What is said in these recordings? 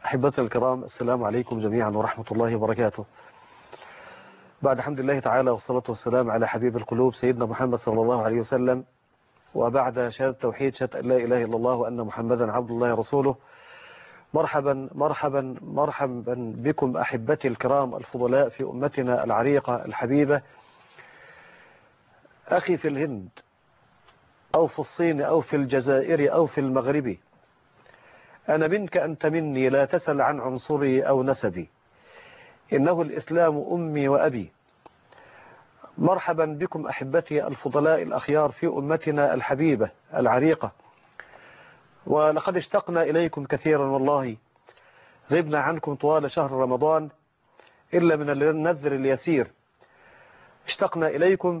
أحبتي الكرام، السلام عليكم جميعا ورحمة الله وبركاته. بعد حمد الله تعالى والصلاة والسلام على حبيب القلوب سيدنا محمد صلى الله عليه وسلم، وبعد شهادة توحيد شهادة أن لا إله إلا الله وأن محمدا عبد الله رسوله، مرحبا مرحبا مرحبا بكم أحبتي الكرام الفضلاء في أمتنا العريقة الحبيبة. أخي في الهند أو في الصين أو في الجزائر أو في المغرب، أنا منك أنت مني، لا تسل عن عنصري أو نسبي، إنه الإسلام أمي وأبي. مرحبا بكم أحبتي الفضلاء الأخيار في أمتنا الحبيبة العريقة، ولقد اشتقنا إليكم كثيرا والله. غبنا عنكم طوال شهر رمضان إلا من النذر اليسير. اشتقنا إليكم،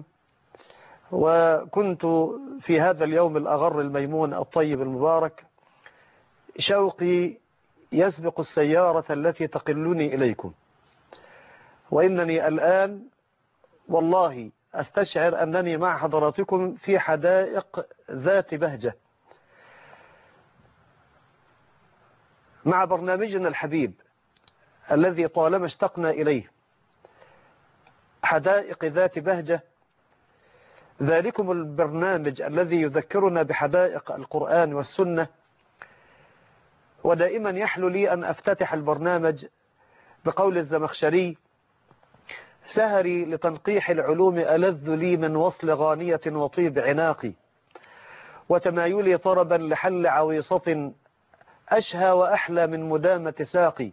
وكنت في هذا اليوم الأغر الميمون الطيب المبارك شوقي يسبق السيارة التي تقلني إليكم، وإنني الآن والله أستشعر أنني مع حضراتكم في حدائق ذات بهجة مع برنامجنا الحبيب الذي طالما اشتقنا إليه. حدائق ذات بهجة، ذلكم البرنامج الذي يذكرنا بحدائق القرآن والسنة. ودائما يحلو لي أن أفتتح البرنامج بقول الزمخشري: سهري لتنقيح العلوم ألذ لي من وصل غانية وطيب عناقي، وتمايلي طربا لحل عويصة أشهى وأحلى من مدامة ساقي،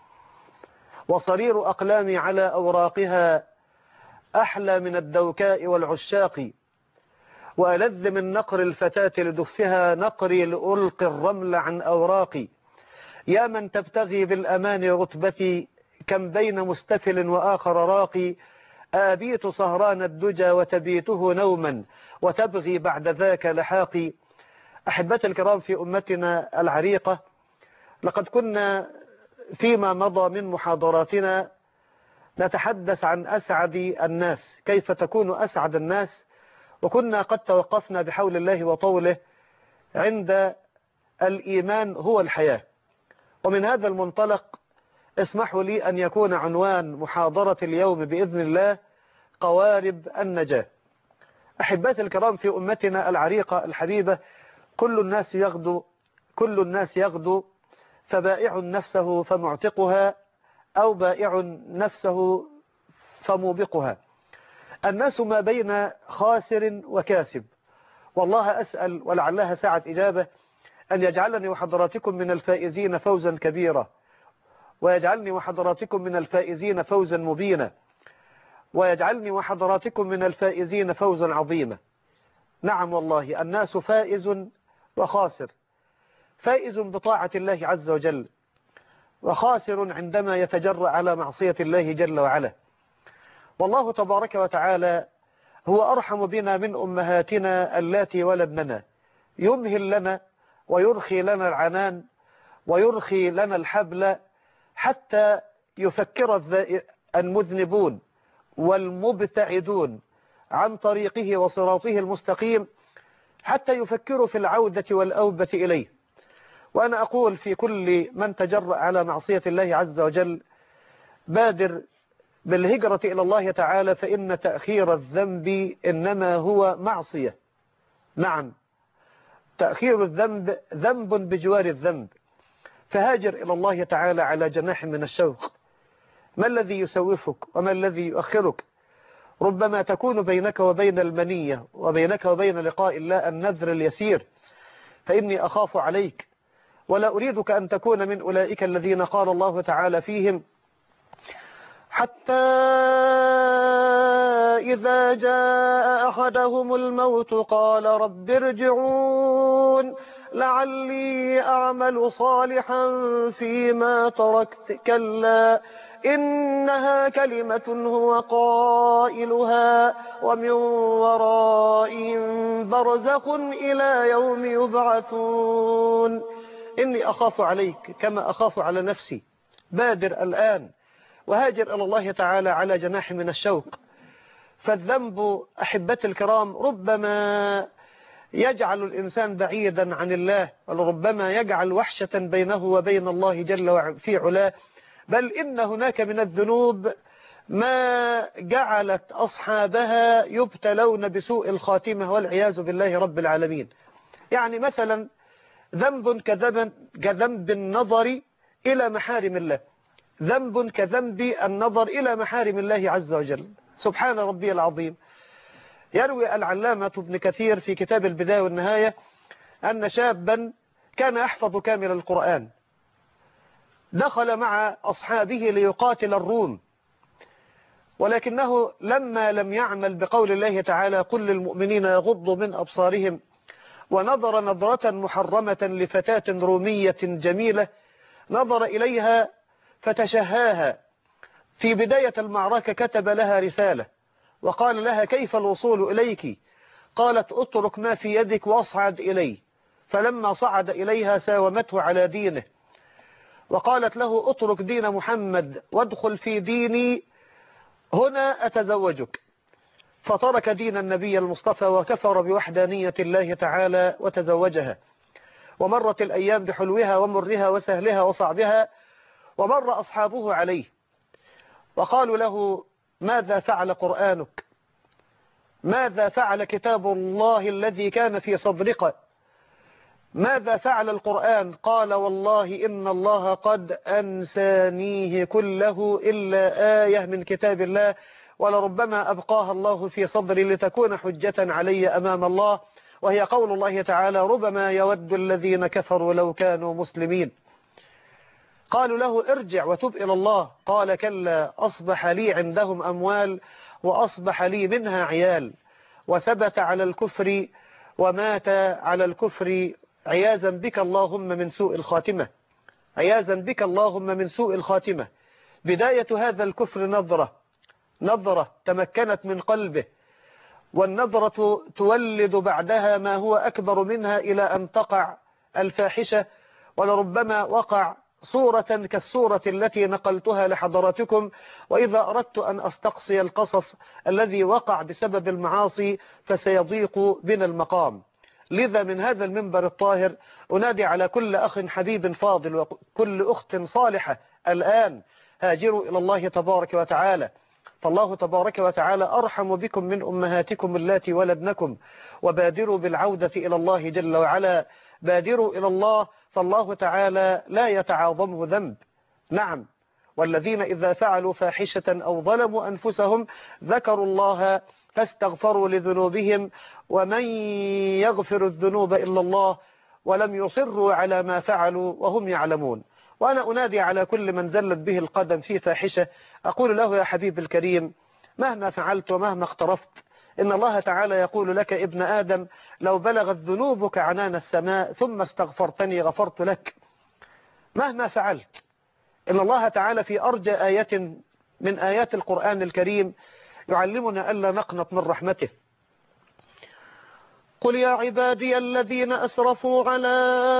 وصرير أقلامي على أوراقها أحلى من الدوكاء والعشاق، وألذ من نقر الفتاة لدفها نقري لألقي الرمل عن أوراقي. يا من تبتغي بالأمان رتبتي، كم بين مستفل وآخر راقي، آبيت سهران الدجى وتبيته نوما وتبغي بعد ذاك لحاقي. أحبتي الكرام في أمتنا العريقة، لقد كنا فيما مضى من محاضراتنا نتحدث عن أسعد الناس، كيف تكون أسعد الناس، وكنا قد توقفنا بحول الله وطوله عند الإيمان هو الحياة. ومن هذا المنطلق اسمحوا لي أن يكون عنوان محاضرة اليوم بإذن الله قوارب النجاة. أحباتي الكرام في أمتنا العريقة الحبيبة، كل الناس يغدو فبائع نفسه فمعتقها، أو بائع نفسه فموبقها. الناس ما بين خاسر وكاسب، والله أسأل ولعلها ساعة إجابة أن يجعلني وحضراتكم من الفائزين فوزا كبيرا، ويجعلني وحضراتكم من الفائزين فوزا مبينا، ويجعلني وحضراتكم من الفائزين فوزا عظيما. نعم والله، الناس فائز وخاسر، فائز بطاعة الله عز وجل، وخاسر عندما يتجرأ على معصية الله جل وعلا. والله تبارك وتعالى هو أرحم بنا من أمهاتنا اللاتي ولدننا، يمهل لنا ويرخي لنا العنان ويرخي لنا الحبل حتى يفكر المذنبون والمبتعدون عن طريقه وصراطه المستقيم، حتى يفكروا في العودة والأوبة إليه. وأنا أقول في كل من تجرأ على معصية الله عز وجل: بادر بالهجرة إلى الله تعالى، فإن تأخير الذنب إنما هو معصية. نعم، تأخير الذنب ذنب بجوار الذنب، فهاجر إلى الله تعالى على جناح من الشوق. ما الذي يسوفك وما الذي يؤخرك؟ ربما تكون بينك وبين المنية وبينك وبين لقاء الله النذر اليسير، فإني أخاف عليك ولا أريدك أن تكون من أولئك الذين قال الله تعالى فيهم: حتى إذا جاء أحدهم الموت قال رب ارجعون لعلي أعمل صالحا فيما تركت، كلا إنها كلمة هو قائلها ومن ورائهم برزخ إلى يوم يبعثون. إني أخاف عليك كما أخاف على نفسي. بادر الآن وهاجر إلى الله تعالى على جناح من الشوق. فالذنب أحبتي الكرام ربما يجعل الإنسان بعيدا عن الله، ولربما يجعل وحشة بينه وبين الله جل في علاه. بل إن هناك من الذنوب ما جعلت أصحابها يبتلون بسوء الخاتمة والعياذ بالله رب العالمين. يعني مثلا ذنب كذنب النظر إلى محارم الله، ذنب كذنب النظر إلى محارم الله عز وجل. سبحان ربي العظيم. يروي العلامة ابن كثير في كتاب البداية والنهاية أن شابا كان يحفظ كامل القرآن دخل مع أصحابه ليقاتل الروم، ولكنه لما لم يعمل بقول الله تعالى قل للمؤمنين يغضوا من أبصارهم، ونظر نظرة محرمة لفتاة رومية جميلة نظر إليها فتشهاها. في بداية المعركة كتب لها رسالة وقال لها كيف الوصول إليك؟ قالت اترك ما في يدك واصعد إلي. فلما صعد إليها ساومته على دينه وقالت له اترك دين محمد وادخل في ديني هنا أتزوجك. فترك دين النبي المصطفى وكفر بوحدانية الله تعالى وتزوجها. ومرت الأيام بحلوها ومرها وسهلها وصعبها، ومر أصحابه عليه وقالوا له ماذا فعل قرآنك؟ ماذا فعل كتاب الله الذي كان في صدرك؟ ماذا فعل القرآن؟ قال والله إن الله قد أنسانيه كله إلا آية من كتاب الله، ولربما أبقاها الله في صدري لتكون حجة علي أمام الله، وهي قول الله تعالى ربما يود الذين كفروا لو كانوا مسلمين. قالوا له ارجع وتب إلى الله. قال كلا أصبح لي عندهم أموال وأصبح لي منها عيال، وثبت على الكفر ومات على الكفر عياذا بك اللهم من سوء الخاتمة، عياذا بك اللهم من سوء الخاتمة. بداية هذا الكفر نظرة تمكنت من قلبه، والنظرة تولد بعدها ما هو أكبر منها إلى أن تقع الفاحشة، ولربما وقع صورة كالصورة التي نقلتها لحضراتكم. وإذا أردت أن أستقصي القصص الذي وقع بسبب المعاصي فسيضيق بنا المقام. لذا من هذا المنبر الطاهر أنادي على كل أخ حبيب فاضل وكل أخت صالحة الآن هاجروا إلى الله تبارك وتعالى، فالله تبارك وتعالى أرحم بكم من أمهاتكم اللاتي ولدنكم، وبادروا بالعودة إلى الله جل وعلا. بادروا إلى الله فالله تعالى لا يتعاظمه ذنب. نعم، والذين إذا فعلوا فاحشة أو ظلموا أنفسهم ذكروا الله فاستغفروا لذنوبهم ومن يغفر الذنوب إلا الله ولم يصروا على ما فعلوا وهم يعلمون. وأنا أنادي على كل من زلت به القدم في فاحشة أقول له يا حبيب الكريم مهما فعلت ومهما اقترفت إن الله تعالى يقول لك ابن آدم لو بلغت ذنوبك عنان السماء ثم استغفرتني غفرت لك. مهما فعلت إن الله تعالى في أرجى آية من آيات القرآن الكريم يعلمنا ألا نقنط من رحمته. قل يا عبادي الذين أسرفوا على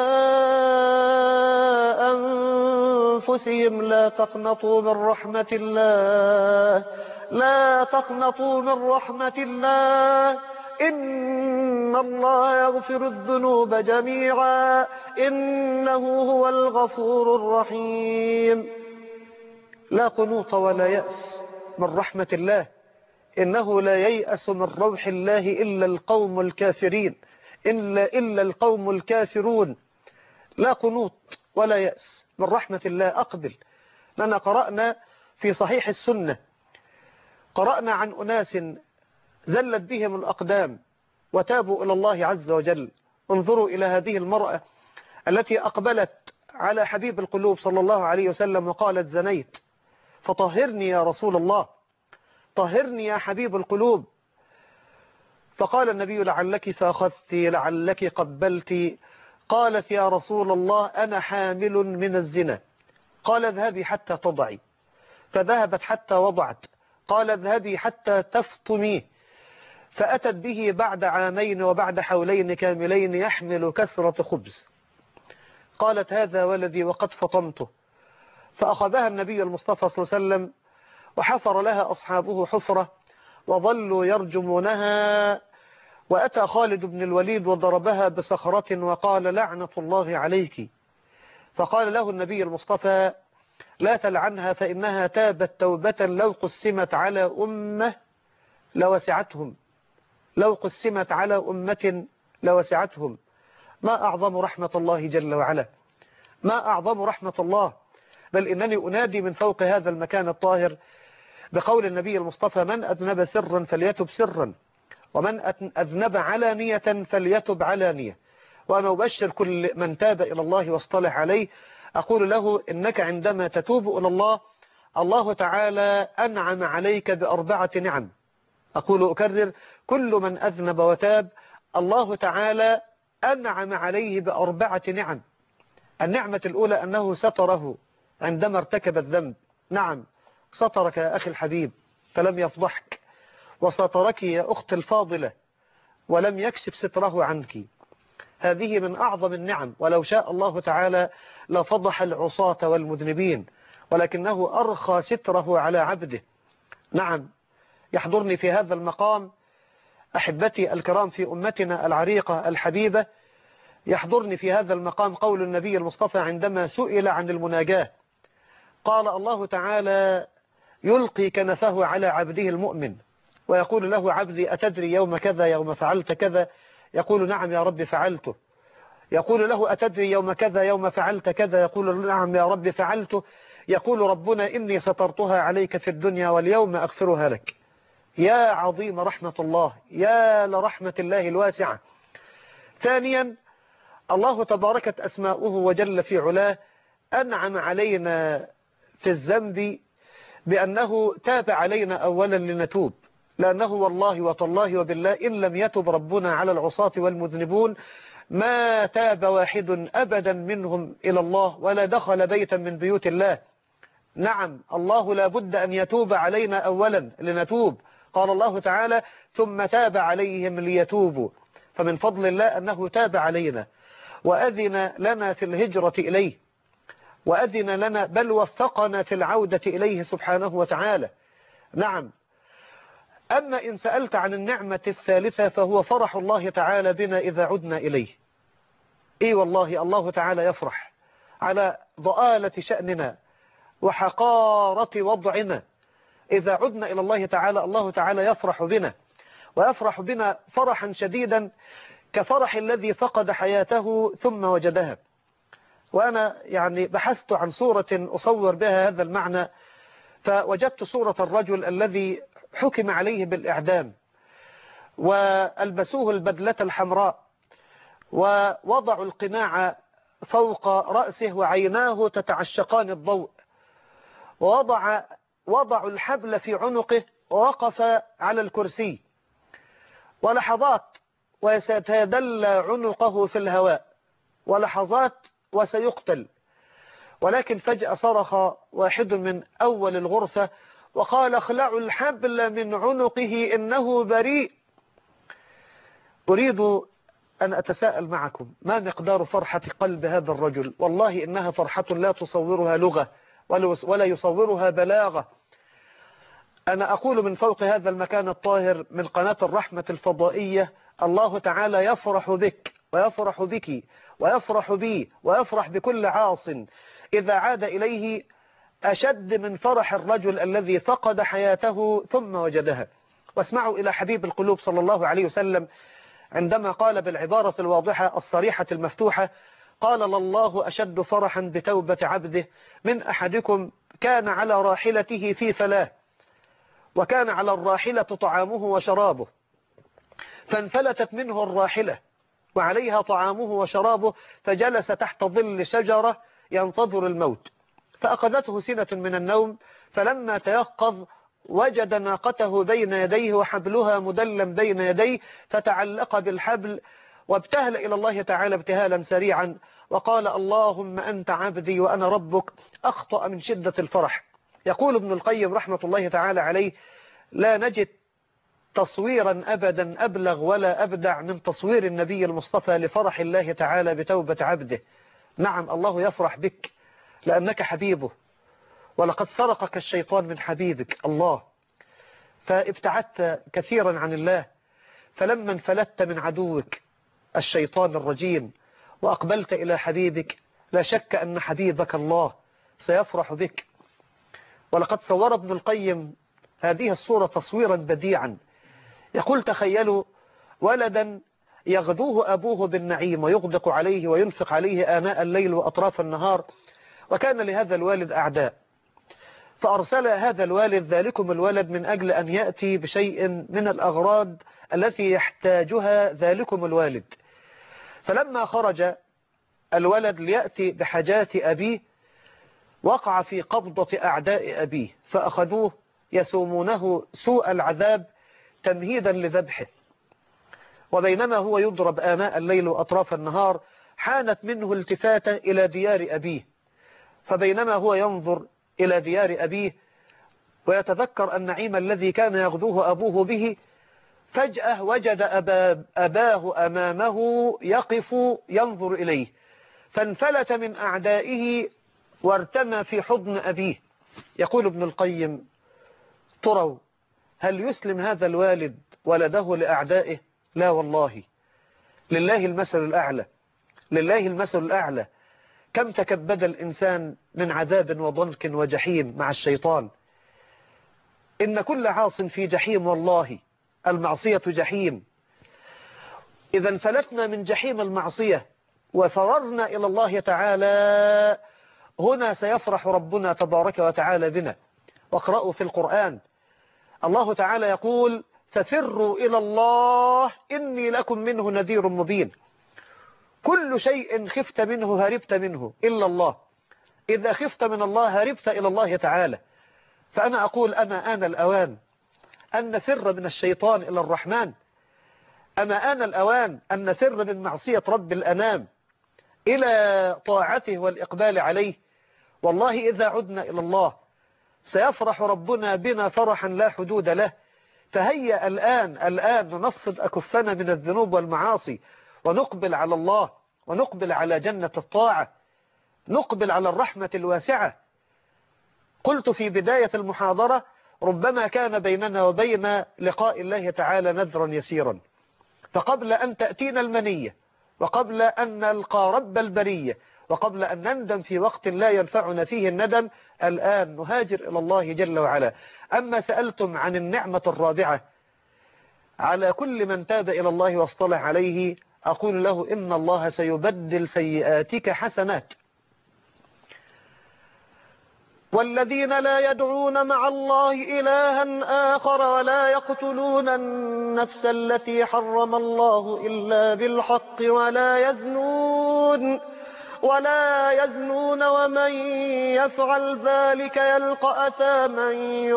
أنفسهم لا تقنطوا من رحمة الله، لا تقنطوا من رحمة الله إن الله يغفر الذنوب جميعا إنه هو الغفور الرحيم. لا قنوط ولا يأس من رحمة الله، إنه لا ييأس من روح الله إلا القوم الكافرين، إلا القوم الكافرون. لا قنوط ولا يأس من رحمة الله. أقبل. لنا قرأنا في صحيح السنة، قرأنا عن أناس زلت بهم الأقدام وتابوا إلى الله عز وجل. انظروا إلى هذه المرأة التي أقبلت على حبيب القلوب صلى الله عليه وسلم وقالت زنيت فطهرني يا رسول الله، طهرني يا حبيب القلوب. فقال النبي لعلك فأخذت، لعلك قبلت. قالت يا رسول الله أنا حامل من الزنا. قال اذهبي حتى تضعي، فذهبت حتى وضعت. قال اذهبي حتى تفطميه، فأتت به بعد عامين وبعد حولين كاملين يحمل كسرة خبز. قالت هذا ولدي وقد فطمته. فأخذها النبي المصطفى صلى الله عليه وسلم وحفر لها أصحابه حفرة وظلوا يرجمونها وأتى خالد بن الوليد وضربها بصخرة وقال لعنة الله عليك. فقال له النبي المصطفى لا تلعنها فإنها تابت توبة لو قسمت على أمة لوسعتهم، لو قسمت على أمة لوسعتهم. ما أعظم رحمة الله جل وعلا، ما أعظم رحمة الله. بل إنني أنادي من فوق هذا المكان الطاهر بقول النبي المصطفى من أذنب سرا فليتب سرا، ومن أذنب علانية فليتب علانية. وأنا أبشر كل من تاب إلى الله واصطلح عليه، أقول له إنك عندما تتوب إلى الله، الله تعالى أنعم عليك بأربعة نعم. أقول أكرر، كل من أذنب وتاب الله تعالى أنعم عليه بأربعة نعم. النعمة الأولى أنه ستره عندما ارتكب الذنب. نعم، سترك يا أخي الحبيب فلم يفضحك، وسترك يا أخت الفاضلة ولم يكشف ستره عنك. هذه من أعظم النعم، ولو شاء الله تعالى لفضح العصاة والمذنبين، ولكنه أرخى ستره على عبده. نعم، يحضرني في هذا المقام أحبتي الكرام في أمتنا العريقة الحبيبة، يحضرني في هذا المقام قول النبي المصطفى عندما سئل عن المناجاة، قال الله تعالى يلقي كنفه على عبده المؤمن ويقول له عبدي أتدري يوم كذا يوم فعلت كذا؟ يقول نعم يا رب فعلته. يقول له أتدري يوم كذا يوم فعلت كذا؟ يقول نعم يا رب فعلته. يقول ربنا إني سترتها عليك في الدنيا واليوم أغفرها لك. يا عظيم رحمة الله، يا لرحمة الله الواسعة. ثانيا، الله تباركت أسماؤه وجل في علاه أنعم علينا في الذنب بأنه تاب علينا أولا لنتوب، لأنه والله وتالله وبالله إن لم يتب ربنا على العصاة والمذنبون ما تاب واحد أبدا منهم إلى الله ولا دخل بيتا من بيوت الله. نعم، الله لا بد أن يتوب علينا أولا لنتوب. قال الله تعالى ثم تاب عليهم ليتوبوا. فمن فضل الله أنه تاب علينا وأذن لنا في الهجرة إليه، وأذن لنا بل وفقنا في العودة إليه سبحانه وتعالى. نعم. أما إن سألت عن النعمة الثالثة فهو فرح الله تعالى بنا إذا عدنا إليه. إيه والله الله تعالى يفرح على ضآلة شأننا وحقارة وضعنا. إذا عدنا إلى الله تعالى الله تعالى يفرح بنا، ويفرح بنا فرحا شديدا كفرح الذي فقد حياته ثم وجدها. وأنا يعني بحثت عن صورة أصور بها هذا المعنى، فوجدت صورة الرجل الذي حكم عليه بالإعدام وألبسوه البدلة الحمراء ووضعوا القناع فوق رأسه وعيناه تتعشقان الضوء، ووضعوا الحبل في عنقه ووقف على الكرسي، ولحظات وسيتدلى عنقه في الهواء، ولحظات وسيقتل. ولكن فجأة صرخ واحد من أول الغرفة وقال اخلعوا الحبل من عنقه إنه بريء. أريد أن أتساءل معكم ما مقدار فرحة قلب هذا الرجل؟ والله إنها فرحة لا تصورها لغة ولا يصورها بلاغة. أنا أقول من فوق هذا المكان الطاهر من قناة الرحمة الفضائية الله تعالى يفرح بك ويفرح بك ويفرح بي ويفرح بكل عاص إذا عاد إليه أشد من فرح الرجل الذي فقد حياته ثم وجدها. واسمعوا إلى حبيب القلوب صلى الله عليه وسلم عندما قال بالعبارة الواضحة الصريحة المفتوحة، قال لله أشد فرحا بتوبة عبده من أحدكم كان على راحلته في فلاة، وكان على الراحلة طعامه وشرابه، فانفلتت منه الراحلة وعليها طعامه وشرابه، فجلس تحت ظل شجرة ينتظر الموت، فأخذته سنة من النوم، فلما تيقظ وجد ناقته بين يديه وحبلها مدلم بين يديه، فتعلق بالحبل وابتهل إلى الله تعالى ابتهالا سريعا وقال اللهم أنت عبدي وأنا ربك، أخطأ من شدة الفرح. يقول ابن القيم رحمة الله تعالى عليه لا نجد تصويرا أبدا أبلغ ولا أبدع من تصوير النبي المصطفى لفرح الله تعالى بتوبة عبده. نعم، الله يفرح بك لأنك حبيبه، ولقد سرقك الشيطان من حبيبك الله، فابتعدت كثيرا عن الله، فلما انفلت من عدوك الشيطان الرجيم وأقبلت إلى حبيبك، لا شك أن حبيبك الله سيفرح بك. ولقد صور ابن القيم هذه الصورة تصويرا بديعا، يقول: تخيلوا ولدا يغدوه أبوه بالنعيم ويغدق عليه وينفق عليه آناء الليل وأطراف النهار، وكان لهذا الوالد أعداء، فأرسل هذا الوالد ذلكم الولد من أجل أن يأتي بشيء من الأغراض التي يحتاجها ذلكم الوالد. فلما خرج الولد ليأتي بحاجات أبيه وقع في قبضة أعداء أبيه، فأخذوه يسومونه سوء العذاب تمهيدا لذبحه. وبينما هو يضرب آناء الليل وأطراف النهار حانت منه التفاتة إلى ديار أبيه، فبينما هو ينظر إلى ديار أبيه ويتذكر النعيم الذي كان يغدوه أبوه به، فجأة وجد أباه أمامه يقف ينظر إليه، فانفلت من أعدائه وارتمى في حضن أبيه. يقول ابن القيم: تروا هل يسلم هذا الوالد ولده لأعدائه؟ لا والله، لله المثل الأعلى، لله المثل الأعلى. كم تكبد الإنسان من عذاب وضنك وجحيم مع الشيطان. إن كل عاص في جحيم، والله المعصية جحيم. إذا انفلتنا من جحيم المعصية وفررنا إلى الله تعالى، هنا سيفرح ربنا تبارك وتعالى بنا. واقرأوا في القرآن الله تعالى يقول: ففروا إلى الله إني لكم منه نذير مبين. كل شيء خفت منه هربت منه إلا الله. إذا خفت من الله هربت إلى الله تعالى. فأنا أقول: أما آن الأوان أن نفر من الشيطان إلى الرحمن، أما آن الأوان أن نفر من معصية رب الأنام إلى طاعته والإقبال عليه. والله إذا عدنا إلى الله سيفرح ربنا بنا فرحا لا حدود له. فهيا الآن ننفض أكفنا من الذنوب والمعاصي ونقبل على الله، ونقبل على جنة الطاعة، نقبل على الرحمة الواسعة. قلت في بداية المحاضرة: ربما كان بيننا وبين لقاء الله تعالى نذرا يسيرا، فقبل أن تأتينا المنية، وقبل أن نلقى رب البرية، وقبل أن نندم في وقت لا ينفعنا فيه الندم، الآن نهاجر إلى الله جل وعلا. أما سألتم عن النعمة الرابعة على كل من تاب إلى الله واصطلح عليه، أقول له: إن الله سيبدل سيئاتك حسنات. والذين لا يدعون مع الله إلها آخر ولا يقتلون النفس التي حرم الله إلا بالحق ولا يزنون ومن يفعل ذلك يلقى أثاما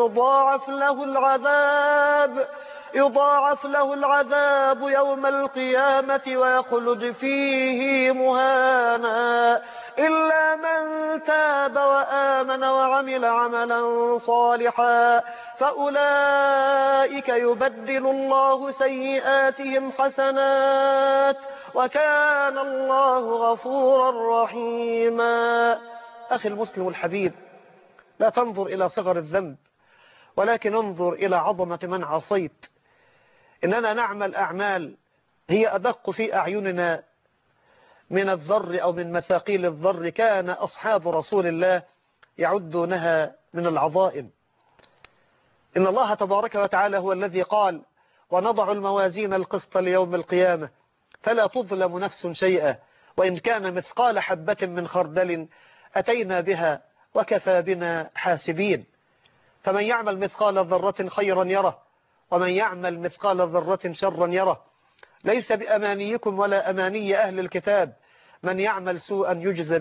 يضاعف له العذاب يوم القيامة ويخلد فيه مهانا إلا من تاب وآمن وعمل عملا صالحا فأولئك يبدل الله سيئاتهم حسنات وكان الله غفورا رحيما. أخي المسلم الحبيب، لا تنظر إلى صغر الذنب، ولكن انظر إلى عظمة من عصيت. إننا نعمل أعمال هي أدق في أعيننا من الذر أو من مثاقيل الذر، كان أصحاب رسول الله يعدونها من العظائم. إن الله تبارك وتعالى هو الذي قال: ونضع الموازين القسط ليوم القيامة فلا تظلم نفس شيئا وإن كان مثقال حبة من خردل أتينا بها وكفى بنا حاسبين. فمن يعمل مثقال ذرة خيرا يره ومن يعمل مثقال ذرة شرا يره. ليس بأمانيكم ولا أماني أهل الكتاب، من يعمل سوءا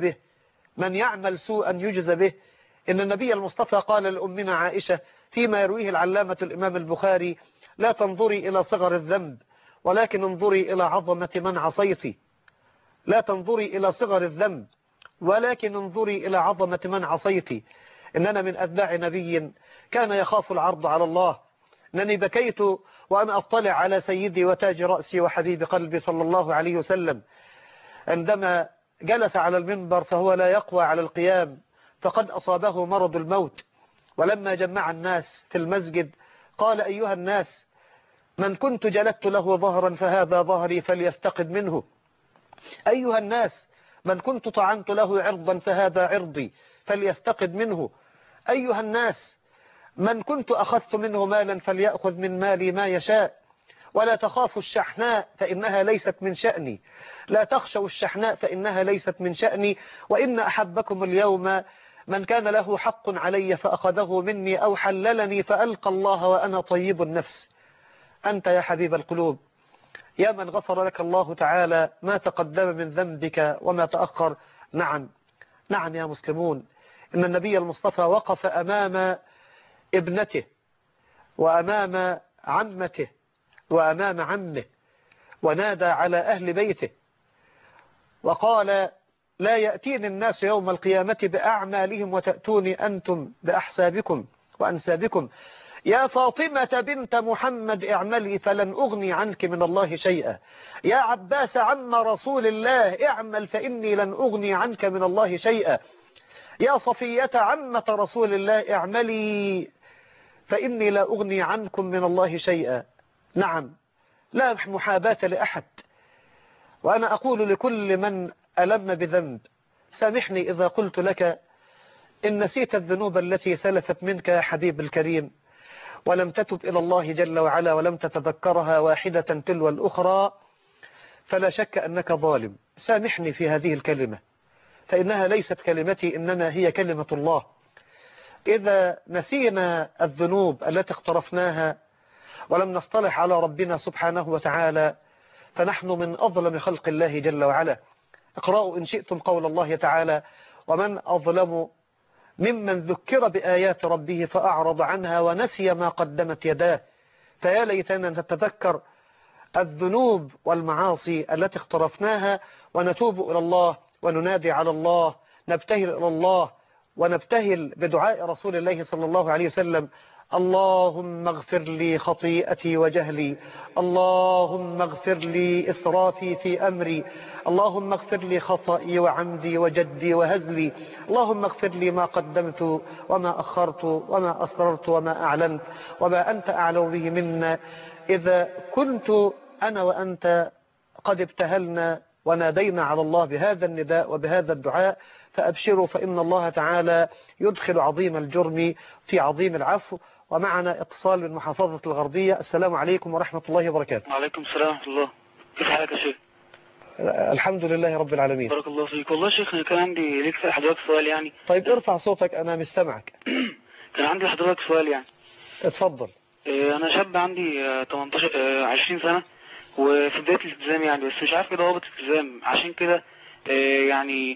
يجز به. إن النبي المصطفى قال لأمنا عائشة فيما يرويه العلامة الإمام البخاري: لا تنظري إلى صغر الذنب ولكن انظري إلى عظمة من عصيتي. لا تنظري إلى صغر الذنب ولكن انظري إلى عظمة من عصيتي. إننا من أتباع نبي كان يخاف العرض على الله. إنني بكيت وأنا أطلع على سيدي وتاج رأسي وحبيب قلبي صلى الله عليه وسلم عندما جلس على المنبر فهو لا يقوى على القيام فقد أصابه مرض الموت. ولما جمع الناس في المسجد قال: أيها الناس، من كنت جلدت له ظهرا فهذا ظهري فليستقد منه. أيها الناس، من كنت طعنت له عرضا فهذا عرضي فليستقد منه. أيها الناس، من كنت أخذت منه مالا فليأخذ من مالي ما يشاء. ولا تخافوا الشحناء فإنها ليست من شأني، لا تخشوا الشحناء فإنها ليست من شأني. وإن أحبكم اليوم من كان له حق علي فأخذه مني أو حللني فألقى الله وأنا طيب النفس. أنت يا حبيب القلوب، يا من غفر لك الله تعالى ما تقدم من ذنبك وما تأخر. نعم نعم يا مسلمون، إن النبي المصطفى وقف أمام ابنته وأمام عمته وأمام عمه ونادى على أهل بيته وقال: لا يأتيني الناس يوم القيامة بأعمالهم وتأتوني أنتم بأحسابكم وأنسابكم. يا فاطمة بنت محمد اعملي فلن أغني عنك من الله شيئا. يا عباس عم رسول الله اعمل فإني لن أغني عنك من الله شيئا. يا صفية عمة رسول الله اعملي فإني لا أغني عنكم من الله شيئا. نعم، لا محاباة لأحد. وأنا أقول لكل من ألم بذنب: سامحني إذا قلت لك إن نسيت الذنوب التي سلفت منك يا حبيب الكريم ولم تتب إلى الله جل وعلا ولم تتذكرها واحدة تلو الأخرى، فلا شك أنك ظالم. سامحني في هذه الكلمة، فإنها ليست كلمتي إنما هي كلمة الله. إذا نسينا الذنوب التي اقترفناها ولم نصطلح على ربنا سبحانه وتعالى فنحن من أظلم خلق الله جل وعلا. اقرأوا إن شئتم قول الله تعالى: ومن أظلم ممن ذكر بآيات ربه فأعرض عنها ونسي ما قدمت يداه. فيا ليتنا نتذكر الذنوب والمعاصي التي اقترفناها ونتوب إلى الله وننادي على الله، نبتهل إلى الله ونبتهل بدعاء رسول الله صلى الله عليه وسلم: اللهم اغفر لي خطيئتي وجهلي، اللهم اغفر لي إسرافي في أمري، اللهم اغفر لي خطئي وعمدي وجدي وهزلي، اللهم اغفر لي ما قدمت وما أخرت وما أسررت وما أعلنت وما أنت أعلم به منا. إذا كنت أنا وأنت قد ابتهلنا ونادينا على الله بهذا النداء وبهذا الدعاء فأبشروا، فإن الله تعالى يدخل عظيم الجرم في عظيم العفو. ومعنا اتصال من محافظة الغربية. السلام عليكم ورحمة الله وبركاته. وعليكم السلام ورحمة الله. كيف حالك يا شيخ؟ الحمد لله رب العالمين. بارك الله فيك. والله يا شيخ أنا كان عندي ليك في حضرتك سؤال يعني. طيب ارفع صوتك، أنا مش سامعك. كان عندي لحضرتك سؤال يعني. اتفضل. أنا شاب عندي 20 سنة وفي بداية الالتزام يعني، بس مش عارف كده ضوابط الالتزام، عشان كده يعني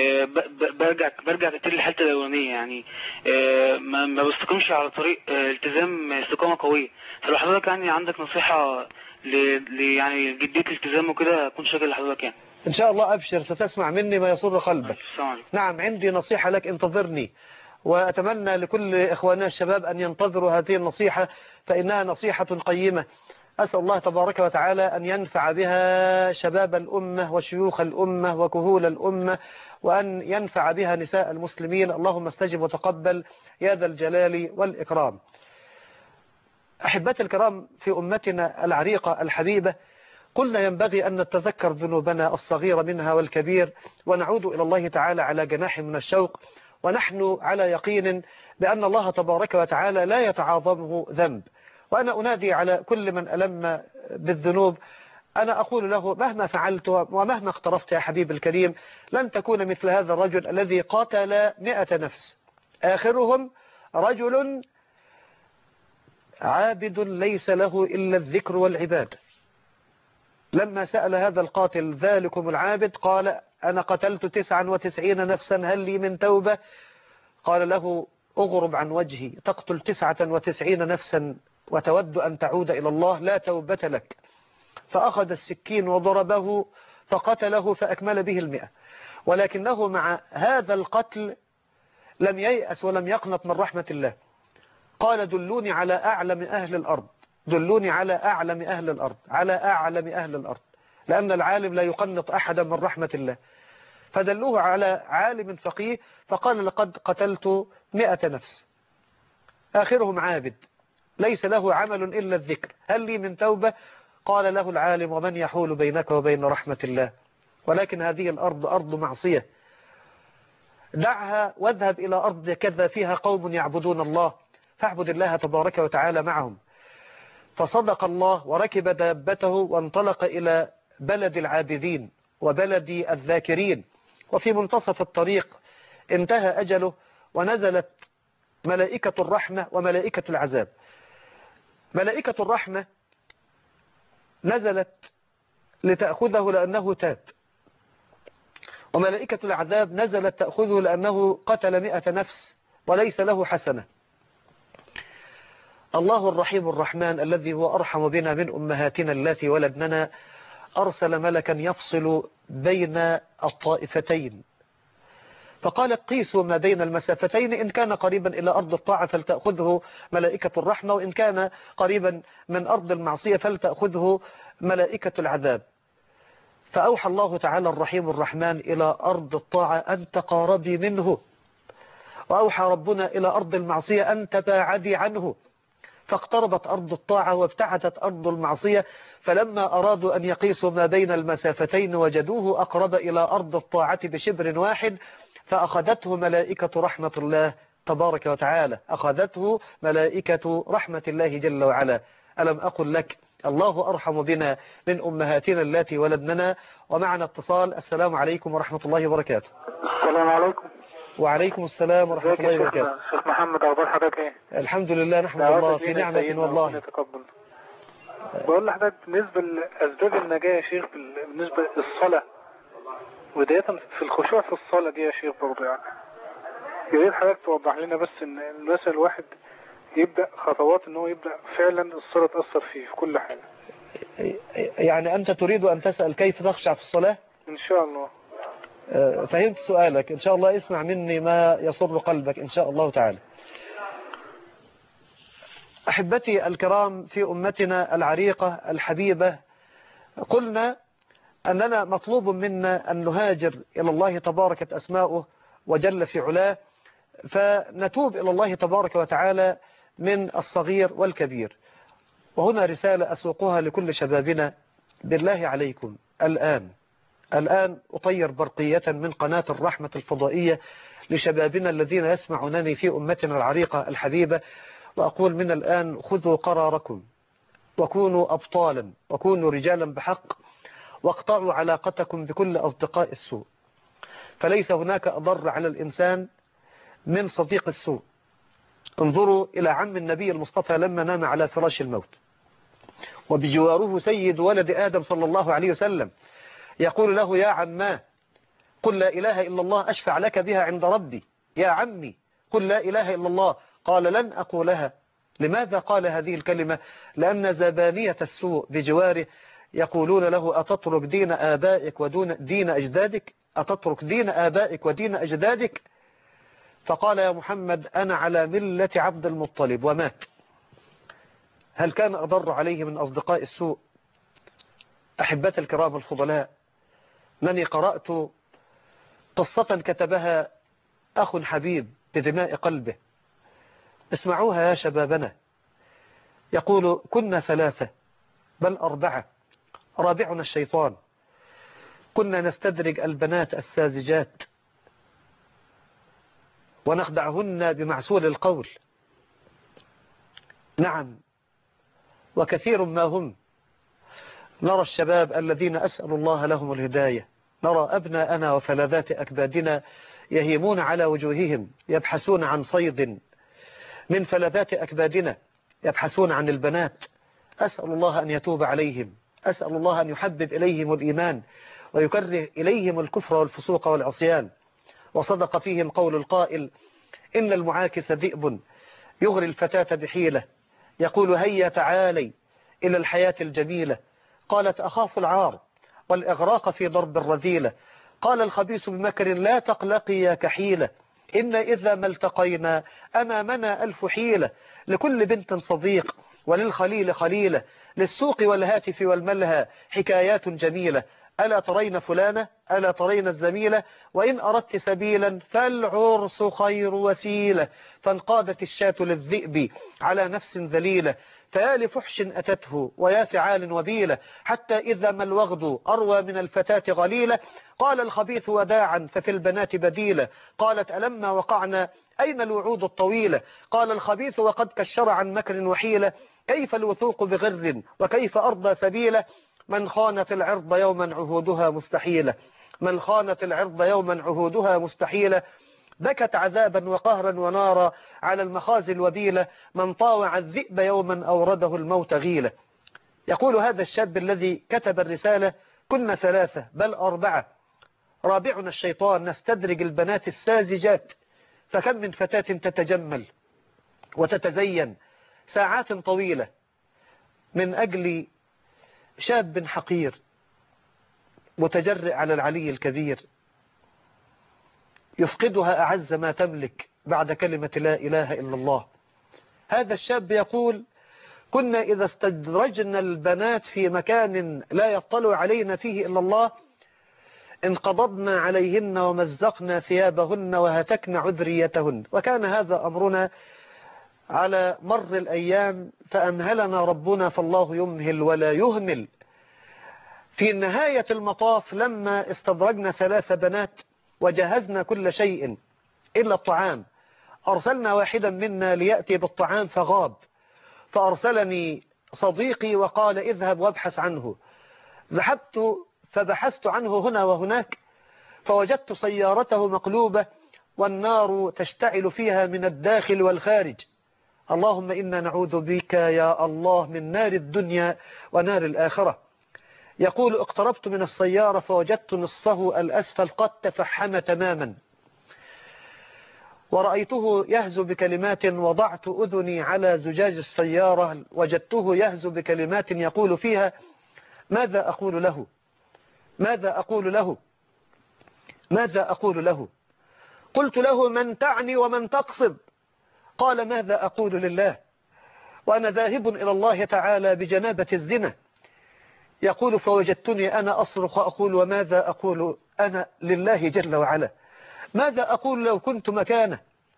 برجع تاني لحالتي الأولانية يعني. ما بستقيمش على طريق التزام استقامة قوية. فلو حضرتك يعني عندك نصيحة يعني جدية الالتزام وكده أكون شاكر لحضرتك يعني. إن شاء الله أبشر، ستسمع مني ما يسر قلبك. نعم، عندي نصيحة لك، انتظرني. وأتمنى لكل إخواننا الشباب أن ينتظروا هذه النصيحة، فإنها نصيحة قيمة. أسأل الله تبارك وتعالى أن ينفع بها شباب الأمة وشيوخ الأمة وكهول الأمة، وأن ينفع بها نساء المسلمين. اللهم استجب وتقبل يا ذا الجلال والإكرام. أحبتي الكرام، في أمتنا العريقة الحبيبة قلنا ينبغي أن نتذكر ذنوبنا الصغيرة منها والكبير، ونعود إلى الله تعالى على جناح من الشوق، ونحن على يقين بأن الله تبارك وتعالى لا يتعاظمه ذنب. وأنا أنادي على كل من ألم بالذنوب، أنا أقول له: مهما فعلت ومهما اقترفت يا حبيب الكريم لن تكون مثل هذا الرجل الذي قتل 100 نفس، آخرهم رجل عابد ليس له إلا الذكر والعبادة. لما سأل هذا القاتل: ذلكم العابد؟ قال: أنا قتلت 99 نفسا، هل لي من توبة؟ قال له: أغرب عن وجهي، تقتل 99 نفسا وتود أن تعود إلى الله؟ لا توبة لك. فأخذ السكين وضربه فقتله فأكمل به 100. ولكنه مع هذا القتل لم ييأس ولم يقنط من رحمة الله. قال: دلوني على أعلم أهل الأرض، دلوني على أعلم أهل الأرض، على أعلم أهل الأرض، لأن العالم لا يقنط أحدا من رحمة الله. فدلوه على عالم فقيه فقال: لقد قتلت 100 نفس، آخرهم عابد ليس له عمل إلا الذكر، هل لي من توبة؟ قال له العالم: ومن يحول بينك وبين رحمة الله؟ ولكن هذه الأرض أرض معصية، دعها واذهب إلى أرض كذا فيها قوم يعبدون الله، فاعبد الله تبارك وتعالى معهم. فصدق الله وركب دابته وانطلق إلى بلد العابدين وبلد الذاكرين، وفي منتصف الطريق انتهى أجله، ونزلت ملائكة الرحمة وملائكة العذاب. ملائكة الرحمة نزلت لتأخذه لأنه تاب، وملائكة العذاب نزلت تأخذه لأنه قتل 100 نفس وليس له حسنة. الله الرحيم الرحمن الذي هو أرحم بنا من أمهاتنا التي ولدننا أرسل ملكا يفصل بين الطائفتين، فقال: قيسوا ما بين المسافتين، إن كان قريبا إلى أرض الطاعة فلتأخذه ملائكة الرحمة، وإن كان قريبا من أرض المعصية فلتأخذه ملائكة العذاب. فأوحى الله تعالى الرحيم الرحمن إلى أرض الطاعة أن تقاربي منه، وأوحى ربنا إلى أرض المعصية أن تباعدي عنه، فاقتربت أرض الطاعة وابتعدت أرض المعصية، فلما أرادوا أن يقيسوا ما بين المسافتين وجدوه أقرب إلى أرض الطاعة بشبر واحد، فأخذته ملائكة رحمة الله تبارك وتعالى، أخذته ملائكة رحمة الله جل وعلا. ألم أقل لك الله أرحم بنا من أمهاتنا التي ولدننا؟ ومعنا اتصال. السلام عليكم ورحمة الله وبركاته. السلام عليكم. وعليكم السلام ورحمة الله وبركاته. شيخ محمد، أخبار حضرتك إيه؟ الحمد لله، نحمد الله في نعمة والله. يتقبل. بقول لحضرتك بالنسبة لأسباب النجاة يا شيخ، بالنسبة للصلاة بداية في الخشوع في الصلاة دي يا شيخ برضه، يعني يا ريت حضرتك توضح لنا بس إن مثلا الواحد يبدأ خطوات إن هو يبدأ فعلا الصلاة تأثر فيه في كل حاجة. يعني أنت تريد أن تسأل كيف تخشع في الصلاة؟ إن شاء الله. فهمت سؤالك، إن شاء الله اسمع مني ما يسر قلبك إن شاء الله تعالى. أحبتي الكرام في أمتنا العريقة الحبيبة، قلنا أننا مطلوب منا أن نهاجر إلى الله تبارك أسماؤه وجل في علاه، فنتوب إلى الله تبارك وتعالى من الصغير والكبير. وهنا رسالة أسوقها لكل شبابنا: بالله عليكم الآن أطير برقية من قناة الرحمة الفضائية لشبابنا الذين يسمعونني في أمتنا العريقة الحبيبة، وأقول من الآن: خذوا قراركم وكونوا أبطالا وكونوا رجالا بحق، واقطعوا علاقتكم بكل أصدقاء السوء، فليس هناك أضر على الإنسان من صديق السوء. انظروا إلى عم النبي المصطفى لما نام على فراش الموت وبجواره سيد ولد آدم صلى الله عليه وسلم، يقول له: يا عماه قل لا إله إلا الله أشفع لك بها عند ربي. يا عمي قل لا إله إلا الله. قال: لن أقولها. لماذا قال هذه الكلمة؟ لأن زبانية السوء بجواره يقولون له: أتترك دين آبائك ودين دين أجدادك؟ أتترك دين آبائك ودين أجدادك؟ فقال: يا محمد أنا على ملة عبد المطلب، ومات. هل كان أضر عليه من أصدقاء السوء؟ أحبتي الكرام الفضلاء، مني قرأت قصة كتبها أخ حبيب بدماء قلبه، اسمعوها يا شبابنا. يقول: كنا 3 بل 4، رابعنا الشيطان. كنا نستدرج البنات الساذجات ونخدعهن بمعسول القول. نعم، وكثير ما هم. نرى الشباب الذين أسأل الله لهم الهداية، نرى أبناءنا وفلذات أكبادنا يهيمون على وجوههم يبحثون عن صيد من فلذات أكبادنا، يبحثون عن البنات. أسأل الله أن يتوب عليهم، أسأل الله أن يحبب إليهم الإيمان ويكره إليهم الكفر والفسوق والعصيان. وصدق فيهم قول القائل: إن المعاكس ذئب يغري الفتاة بحيلة، يقول: هيا تعالي إلى الحياة الجميلة. قالت: أخاف العار والإغراق في ضرب الرذيلة. قال الخبيث بمكر: لا تقلقي يا كحيلة، إن إذا ما التقينا أمامنا 1000 حيلة. لكل بنت صديق وللخليل خليلة، للسوق والهاتف والملهى حكايات جميلة. ألا ترين فلانة، ألا ترين الزميلة، وإن أردت سبيلا فالعرس خير وسيلة. فانقادت الشاة للذئب على نفس ذليلة، فيا لفحش أتته ويا فعال وبيلة، حتى إذا ما الوغد أروى من الفتاة غليلة، قال الخبيث وداعا ففي البنات بديلة. قالت ألما وقعنا أين الوعود الطويلة؟ قال الخبيث وقد كشر عن مكر وحيلة، كيف الوثوق بغر وكيف أرضى سبيلة؟ من خانت العرض يوما عهودها مستحيلة، من خانت العرض يوما عهودها مستحيلة، بكت عذابا وقهرا ونارا على المخازي الوبيلة، من طاوع الذئب يوما أورده الموت غيلة. يقول هذا الشاب الذي كتب الرسالة: كنا 3 بل 4، رابعنا الشيطان، نستدرج البنات الساذجات، فكم من فتاة تتجمل وتتزين ساعات طويلة من أجل شاب حقير متجرئ على العلي الكبير، يفقدها أعز ما تملك بعد كلمة لا إله إلا الله. هذا الشاب يقول: كنا إذا استدرجنا البنات في مكان لا يطلع علينا فيه إلا الله انقضضنا عليهن ومزقنا ثيابهن وهتكنا عذريتهن. وكان هذا أمرنا على مر الأيام، فأمهلنا ربنا فالله يمهل ولا يهمل. في نهاية المطاف لما استدرجنا 3 بنات وجهزنا كل شيء إلا الطعام، أرسلنا واحدا منا ليأتي بالطعام فغاب، فأرسلني صديقي وقال: اذهب وابحث عنه. ذهبت فبحثت عنه هنا وهناك، فوجدت سيارته مقلوبة والنار تشتعل فيها من الداخل والخارج. اللهم إنا نعوذ بك يا الله من نار الدنيا ونار الآخرة. يقول: اقتربت من السيارة فوجدت نصفه الأسفل قد تفحم تماما، ورأيته يهزو بكلمات، وضعت أذني على زجاج السيارة وجدته يهزو بكلمات يقول فيها: ماذا أقول له؟ ماذا أقول له؟ ماذا أقول له؟ قلت له: من تعني ومن تقصد؟ قال: ماذا أقول لله وأنا ذاهب إلى الله تعالى بجنابة الزنا. يقول: فوجدتني أنا أصرخ أقول: وماذا أقول أنا لله جل وعلا؟ ماذا أقول لو كنت مكانه؟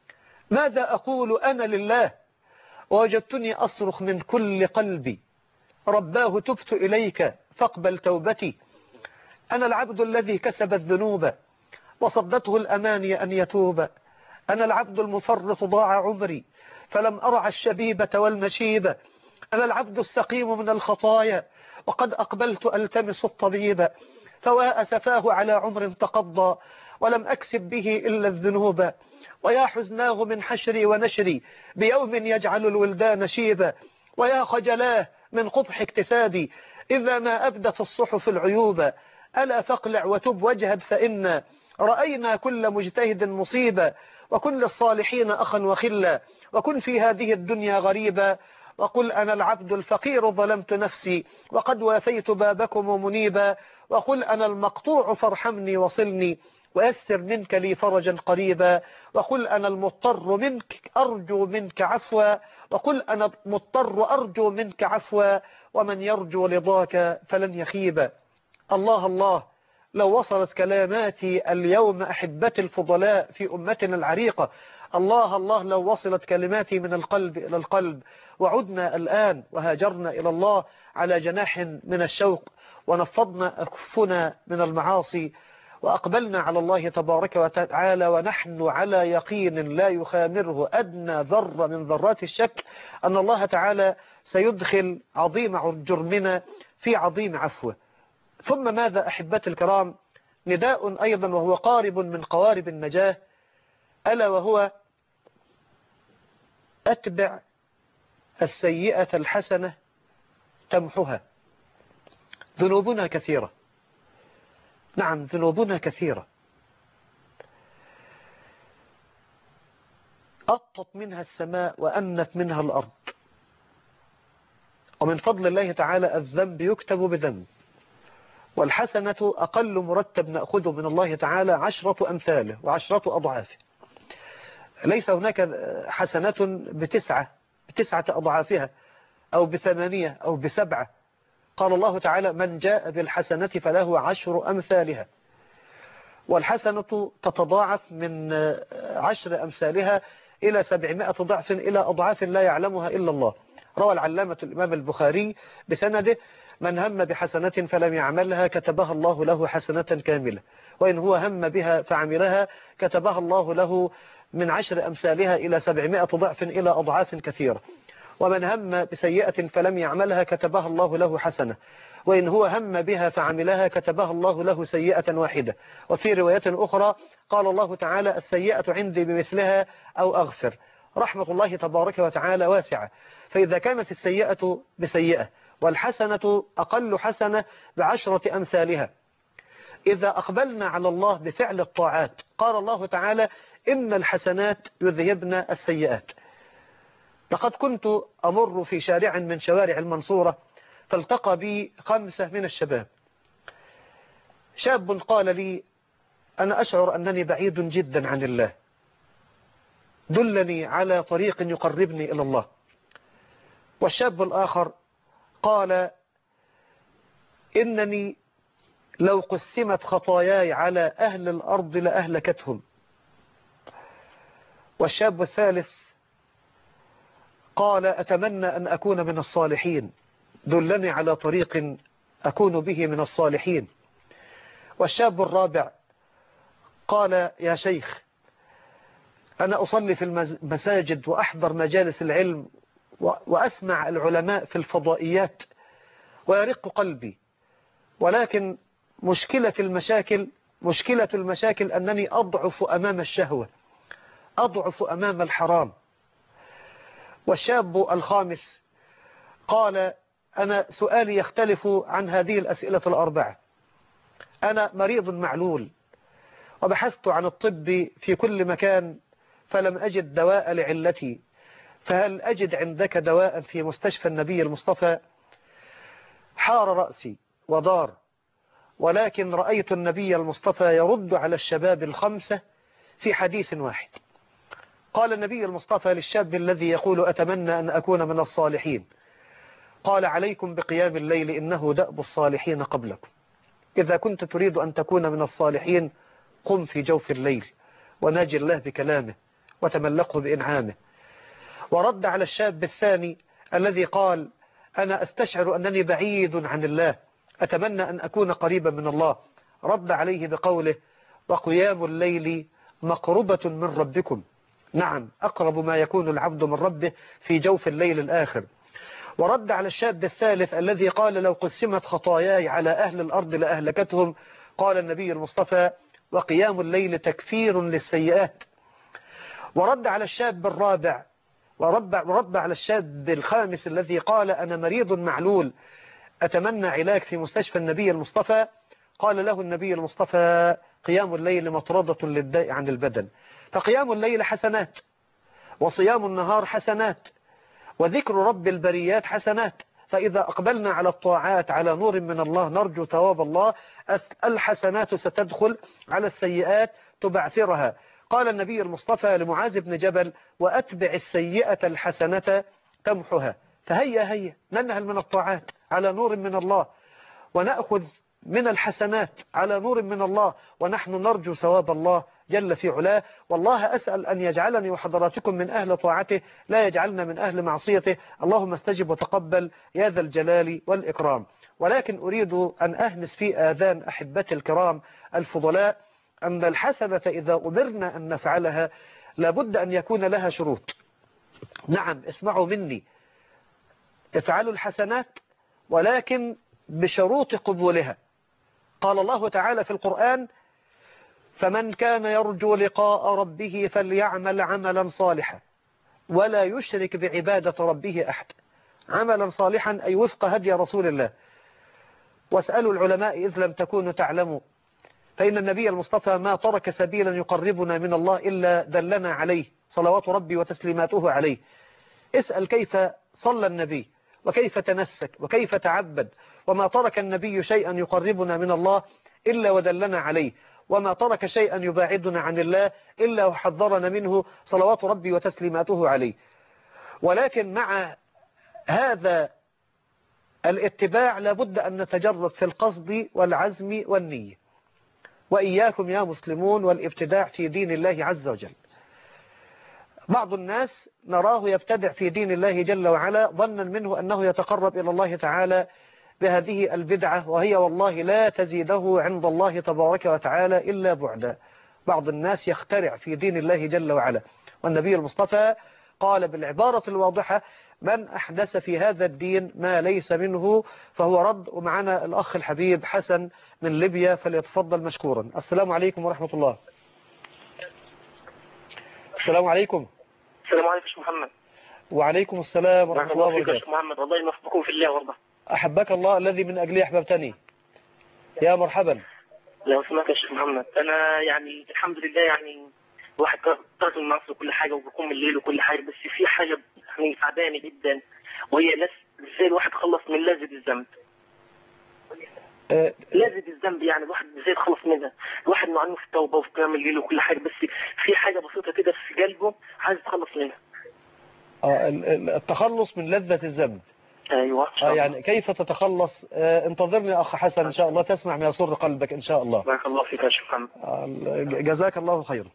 ماذا أقول أنا لله؟ ووجدتني أصرخ من كل قلبي: رباه تبت إليك فاقبل توبتي. أنا العبد الذي كسب الذنوب وصدته الأماني أن يتوب. أنا العبد المفرط ضاع عمري فلم أرع الشبيبة والمشيبة. أنا العبد السقيم من الخطايا وقد أقبلت ألتمس الطبيب. فوا أسفاه على عمر تقضى ولم أكسب به إلا الذنوب. ويا حزناه من حشري ونشري بيوم يجعل الولدان شيبا. ويا خجلاه من قبح اكتسابي إذا ما أبدت الصحف العيوب. ألا فاقلع وتب واجهد فإنا رأينا كل مجتهد مصيبة. وكن للصالحين أخا وخلا وكن في هذه الدنيا غريبا. وقل أنا العبد الفقير ظلمت نفسي وقد وافيت بابكم منيبا. وقل أنا المقطوع فارحمني وصلني ويسر منك لي فرجا قريبا. وقل أنا المضطر منك أرجو منك عفوا. وقل أنا مضطر أرجو منك عفوا ومن يرجو رضاك فلن يخيب. الله الله، لو وصلت كلماتي اليوم أحبتي الفضلاء في أمتنا العريقة، الله الله لو وصلت كلماتي من القلب إلى القلب، وعدنا الآن وهاجرنا إلى الله على جناح من الشوق، ونفضنا أكفنا من المعاصي، وأقبلنا على الله تبارك وتعالى ونحن على يقين لا يخامره أدنى ذرة من ذرات الشك أن الله تعالى سيدخل عظيم جرمنا في عظيم عفوه. ثم ماذا أحبتي الكرام؟ نداء أيضا وهو قارب من قوارب النجاة، ألا وهو: أتبع السيئة الحسنة تمحها. ذنوبنا كثيرة، نعم ذنوبنا كثيرة، أطت منها السماء وأنت منها الأرض، ومن فضل الله تعالى الذنب يكتب بذنب، والحسنة أقل مرتب نأخذه من الله تعالى 10 أمثاله و10 أضعافه. ليس هناك حسنة ب9 أضعافها أو ب8 أو ب7، قال الله تعالى من جاء بالحسنة فله 10 أمثالها، والحسنة تتضاعف من 10 أمثالها إلى 700 ضعف إلى أضعاف لا يعلمها إلا الله. روى العلامة الإمام البخاري بسنده من هم بحسنة فلم يعملها كتبها الله له حسنة كاملة، وإن هو هم بها فعملها كتبها الله له من 10 أمثالها إلى 700 ضعف إلى أضعاف كثيرة. ومن هم بسيئة فلم يعملها كتبها الله له حسنة، وإن هو هم بها فعملها كتبها الله له سيئة واحدة. وفي رواية أخرى قال الله تعالى السيئة عندي بمثلها أو أغفر. رحمة الله تبارك وتعالى واسعة، فإذا كانت السيئة بسيئة والحسنة أقل حسنة ب10 أمثالها، إذا أقبلنا على الله بفعل الطاعات قال الله تعالى إن الحسنات يذهبن السيئات. لقد كنت أمر في شارع من شوارع المنصورة فالتقى بي 5 من الشباب. شاب قال لي أنا أشعر أنني بعيد جدا عن الله، دلني على طريق يقربني إلى الله. والشاب الآخر قال إنني لو قسمت خطاياي على أهل الأرض لأهلكتهم. والشاب الثالث قال أتمنى أن أكون من الصالحين، دلني على طريق أكون به من الصالحين. والشاب الرابع قال يا شيخ أنا أصلي في المساجد وأحضر مجالس العلم وأسمع العلماء في الفضائيات ويرق قلبي، ولكن مشكلة المشاكل أنني أضعف أمام الشهوة، أضعف أمام الحرام. والشاب الخامس قال أنا سؤالي يختلف عن هذه الأسئلة الأربعة. أنا مريض معلول وبحثت عن الطب في كل مكان فلم أجد دواء لعلتي، فهل أجد عندك دواء في مستشفى النبي المصطفى؟ حار رأسي ودار، ولكن رأيت النبي المصطفى يرد على الشباب ال5 في حديث واحد. قال النبي المصطفى للشاب الذي يقول أتمنى أن أكون من الصالحين، قال عليكم بقيام الليل إنه دأب الصالحين قبلكم. إذا كنت تريد أن تكون من الصالحين قم في جوف الليل وناجي الله بكلامه وتملقه بإنعامه. ورد على الشاب الثاني الذي قال أنا أستشعر أنني بعيد عن الله، أتمنى أن أكون قريبا من الله، رد عليه بقوله وقيام الليل مقربة من ربكم. نعم، أقرب ما يكون العبد من ربه في جوف الليل الآخر. ورد على الشاب الثالث الذي قال لو قسمت خطاياي على أهل الأرض لأهلكتهم، قال النبي المصطفى وقيام الليل تكفير للسيئات. ورد على الشاب الرابع ورد على الشاب الخامس الذي قال أنا مريض معلول أتمنى علاج في مستشفى النبي المصطفى، قال له النبي المصطفى قيام الليل مطردة للداء عن البدن. فقيام الليل حسنات، وصيام النهار حسنات، وذكر رب البريات حسنات. فإذا أقبلنا على الطاعات على نور من الله نرجو ثواب الله، الحسنات ستدخل على السيئات تبعثرها. قال النبي المصطفى لمعاذ بن جبل وأتبع السيئة الحسنة تمحها. فهيا ننهل من الطاعات على نور من الله ونأخذ من الحسنات على نور من الله، ونحن نرجو ثواب الله جل في علاه. والله أسأل أن يجعلني وحضراتكم من أهل طاعته لا يجعلنا من أهل معصيته. اللهم استجب وتقبل يا ذا الجلال والإكرام. ولكن أريد أن أهمس في آذان أحبتي الكرام الفضلاء أن الحسنة إذا أمرنا أن نفعلها لابد أن يكون لها شروط. نعم، اسمعوا مني، افعلوا الحسنات ولكن بشروط قبولها. قال الله تعالى في القرآن فمن كان يرجو لقاء ربه فليعمل عملا صالحا ولا يشرك بعبادة ربه أحد. عملا صالحا أي وفق هدي رسول الله. واسألوا العلماء إذ لم تكونوا تعلموا، فإن النبي المصطفى ما ترك سبيلا يقربنا من الله إلا دلنا عليه صلوات ربي وتسليماته عليه. اسأل كيف صلى النبي وكيف تنسك وكيف تعبد، وما ترك النبي شيئا يقربنا من الله إلا ودلنا عليه، وما ترك شيئا يباعدنا عن الله إلا وحذرنا منه صلوات ربي وتسليماته عليه. ولكن مع هذا الاتباع لابد أن نتجرد في القصد والعزم والنية. وإياكم يا مسلمون والابتداع في دين الله عز وجل. بعض الناس نراه يبتدع في دين الله جل وعلا ظنا منه أنه يتقرب إلى الله تعالى بهذه البدعة، وهي والله لا تزيده عند الله تبارك وتعالى إلا بعدا. بعض الناس يخترع في دين الله جل وعلا، والنبي المصطفى قال بالعبارة الواضحة: من أحدث في هذا الدين ما ليس منه فهو رد. ومعنا الأخ الحبيب حسن من ليبيا، فليتفضل مشكورا. السلام عليكم ورحمة الله. السلام عليكم. السلام عليكم يا محمد. وعليكم السلام ورحمة الله وبركاته. محمد والله يوفقكم في الله والله. أحبك الله الذي من أجلي أحببتني. يا مرحبا. لو سمعت يا شيخ محمد، أنا يعني الحمد لله يعني الواحد طلع من مصر وكل حاجة وبيقوم الليل وكل حاجة، بس في حاجة يعني تعباني جدا، وهي ازاي الواحد يتخلص من لذة الذنب. لذة الذنب يعني الواحد ازاي يتخلص منها. الواحد معنوه في التوبة وفي قيام الليل وكل حاجة، بس في حاجة بسيطة كده في قلبه عايز يتخلص منها. التخلص من لذة الذنب. ايوه يعني كيف تتخلص؟ انتظرني أخ حسن إن شاء الله، تسمع ما يسر قلبك إن شاء الله. بارك الله فيك يا شيخ محمد. جزاك الله خيرا.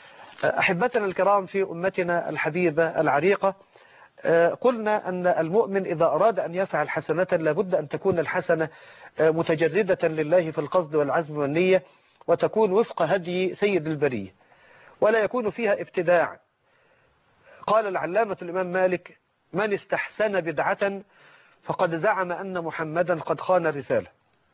أحبتنا الكرام في أمتنا الحبيبة العريقة، قلنا أن المؤمن إذا أراد أن يفعل حسنة لابد أن تكون الحسنة متجردة لله في القصد والعزم والنية، وتكون وفق هدي سيد البرية، ولا يكون فيها ابتداع. قال العلامة الإمام مالك: من استحسن بدعة فقد زعم أن محمدا قد خان الرسالة.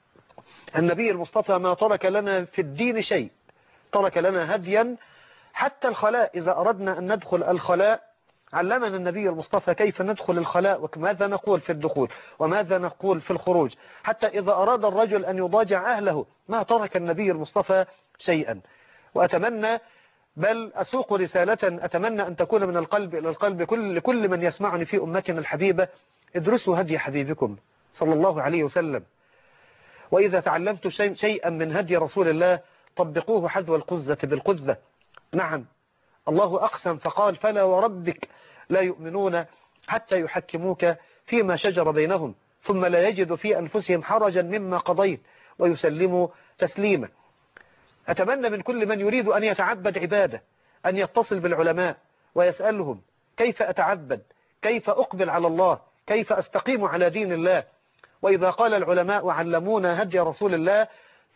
النبي المصطفى ما ترك لنا في الدين شيء، ترك لنا هديا حتى الخلاء. إذا أردنا أن ندخل الخلاء علمنا النبي المصطفى كيف ندخل الخلاء وماذا نقول في الدخول وماذا نقول في الخروج. حتى إذا أراد الرجل أن يضاجع أهله ما ترك النبي المصطفى شيئا. وأتمنى بل أسوق رسالة أتمنى أن تكون من القلب إلى القلب لكل من يسمعني في أمتنا الحبيبة: ادرسوا هدي حبيبكم صلى الله عليه وسلم، وإذا تعلمت شيئا من هدي رسول الله طبقوه حذو القزة بالقزة. نعم، الله أقسم فقال: فلا وربك لا يؤمنون حتى يحكموك فيما شجر بينهم ثم لا يجدوا في أنفسهم حرجا مما قضيت ويسلموا تسليما. أتمنى من كل من يريد أن يتعبد عبادة أن يتصل بالعلماء ويسألهم: كيف أتعبد؟ كيف أقبل على الله؟ كيف أستقيم على دين الله؟ وإذا قال العلماء وعلمونا هدي رسول الله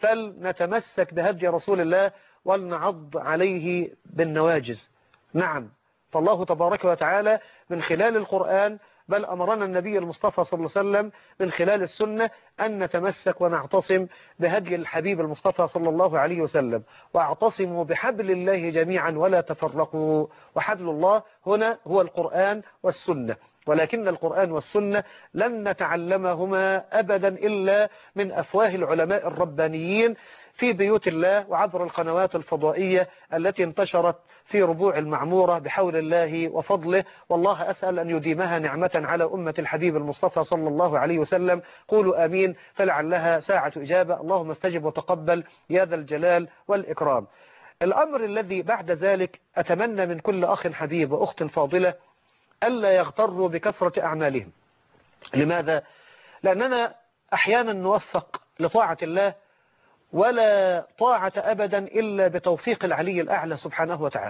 فلنتمسك بهدي رسول الله ولنعض عليه بالنواجز. نعم، فالله تبارك وتعالى من خلال القرآن بل أمرنا النبي المصطفى صلى الله عليه وسلم من خلال السنة أن نتمسك ونعتصم بهدي الحبيب المصطفى صلى الله عليه وسلم. واعتصموا بحبل الله جميعا ولا تفرقوا. وحبل الله هنا هو القرآن والسنة، ولكن القرآن والسنة لن نتعلمهما أبدا إلا من أفواه العلماء الربانيين في بيوت الله وعبر القنوات الفضائية التي انتشرت في ربوع المعمورة بحول الله وفضله. والله أسأل أن يديمها نعمة على أمة الحبيب المصطفى صلى الله عليه وسلم. قولوا آمين فلعلها ساعة إجابة. اللهم استجب وتقبل يا ذا الجلال والإكرام. الأمر الذي بعد ذلك أتمنى من كل أخ حبيب وأخت فاضلة ألا يغتروا بكثرة أعمالهم. لماذا؟ لأننا أحيانا نوفق لطاعة الله ولا طاعة أبدا إلا بتوفيق العلي الأعلى سبحانه وتعالى.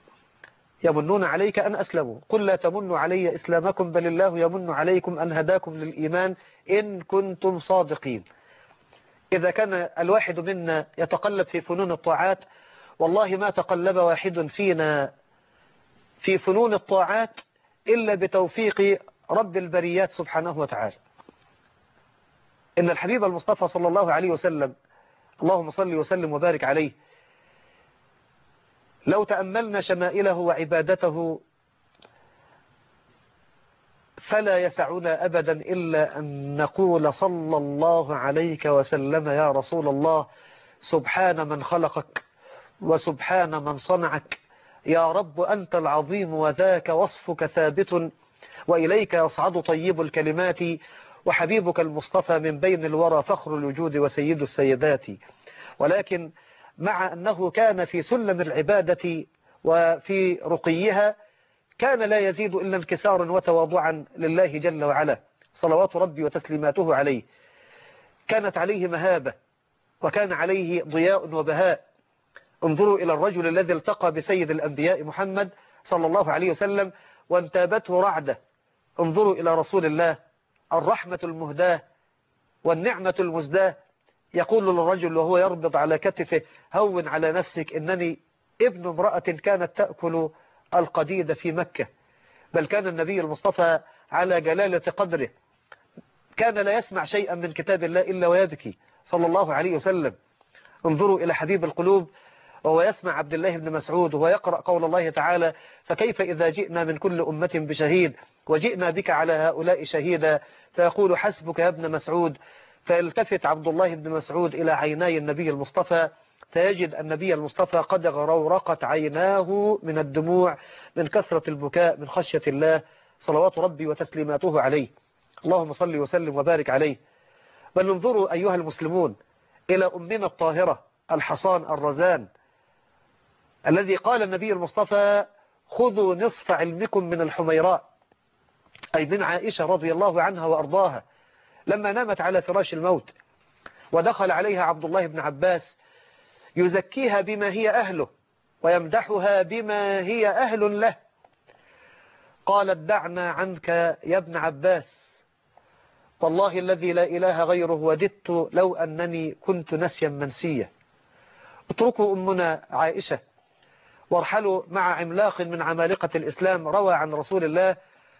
يمنون عليك أن أسلموا، قل لا تمنوا علي إسلامكم بل الله يمن عليكم أن هداكم للإيمان إن كنتم صادقين. إذا كان الواحد منا يتقلب في فنون الطاعات، والله ما تقلب واحد فينا في فنون الطاعات إلا بتوفيق رب البريات سبحانه وتعالى. إن الحبيب المصطفى صلى الله عليه وسلم اللهم صل وسلم وبارك عليه لو تأملنا شمائله وعبادته فلا يسعنا أبدا إلا أن نقول صلى الله عليك وسلم يا رسول الله سبحان من خلقك وسبحان من صنعك يا رب أنت العظيم وذاك وصفك ثابت وإليك يصعد طيب الكلمات وحبيبك المصطفى من بين الورى فخر الوجود وسيد السيدات. ولكن مع أنه كان في سلم العبادة وفي رقيها كان لا يزيد إلا انكسارا وتواضعا لله جل وعلا. صلوات ربي وتسليماته عليه. كانت عليه مهابة وكان عليه ضياء وبهاء. انظروا إلى الرجل الذي التقى بسيد الأنبياء محمد صلى الله عليه وسلم وانتابته رعدة. انظروا إلى رسول الله الرحمة المهداة والنعمة المزداة، يقول للرجل وهو يربط على كتفه: هون على نفسك، إنني ابن امرأة كانت تأكل القديد في مكة. بل كان النبي المصطفى على جلالة قدره كان لا يسمع شيئا من كتاب الله إلا ويبكي صلى الله عليه وسلم. انظروا إلى حبيب القلوب وهو يسمع عبد الله بن مسعود وهو يقرأ قول الله تعالى: فكيف إذا جئنا من كل أمة بشهيد وجئنا بك على هؤلاء شهيدا، فيقول: حسبك يا ابن مسعود. فيلتفت عبد الله بن مسعود إلى عيني النبي المصطفى فيجد النبي المصطفى قد غرورقت عيناه من الدموع من كثرة البكاء من خشية الله صلوات ربي وتسليماته عليه. اللهم صل وسلم وبارك عليه. بل انظروا أيها المسلمون إلى أمنا الطاهرة الحصان الرزان الذي قال النبي المصطفى: خذوا نصف علمكم من الحميراء، أي من عائشة رضي الله عنها وأرضاها، لما نامت على فراش الموت ودخل عليها عبد الله بن عباس يزكيها بما هي أهله ويمدحها بما هي أهل له. قالت: دعنا عنك يا ابن عباس، والله الذي لا إله غيره وددت لو أنني كنت نسيا منسيا. اتركوا أمنا عائشة وارحلوا مع عملاق من عمالقة الإسلام روى عن رسول الله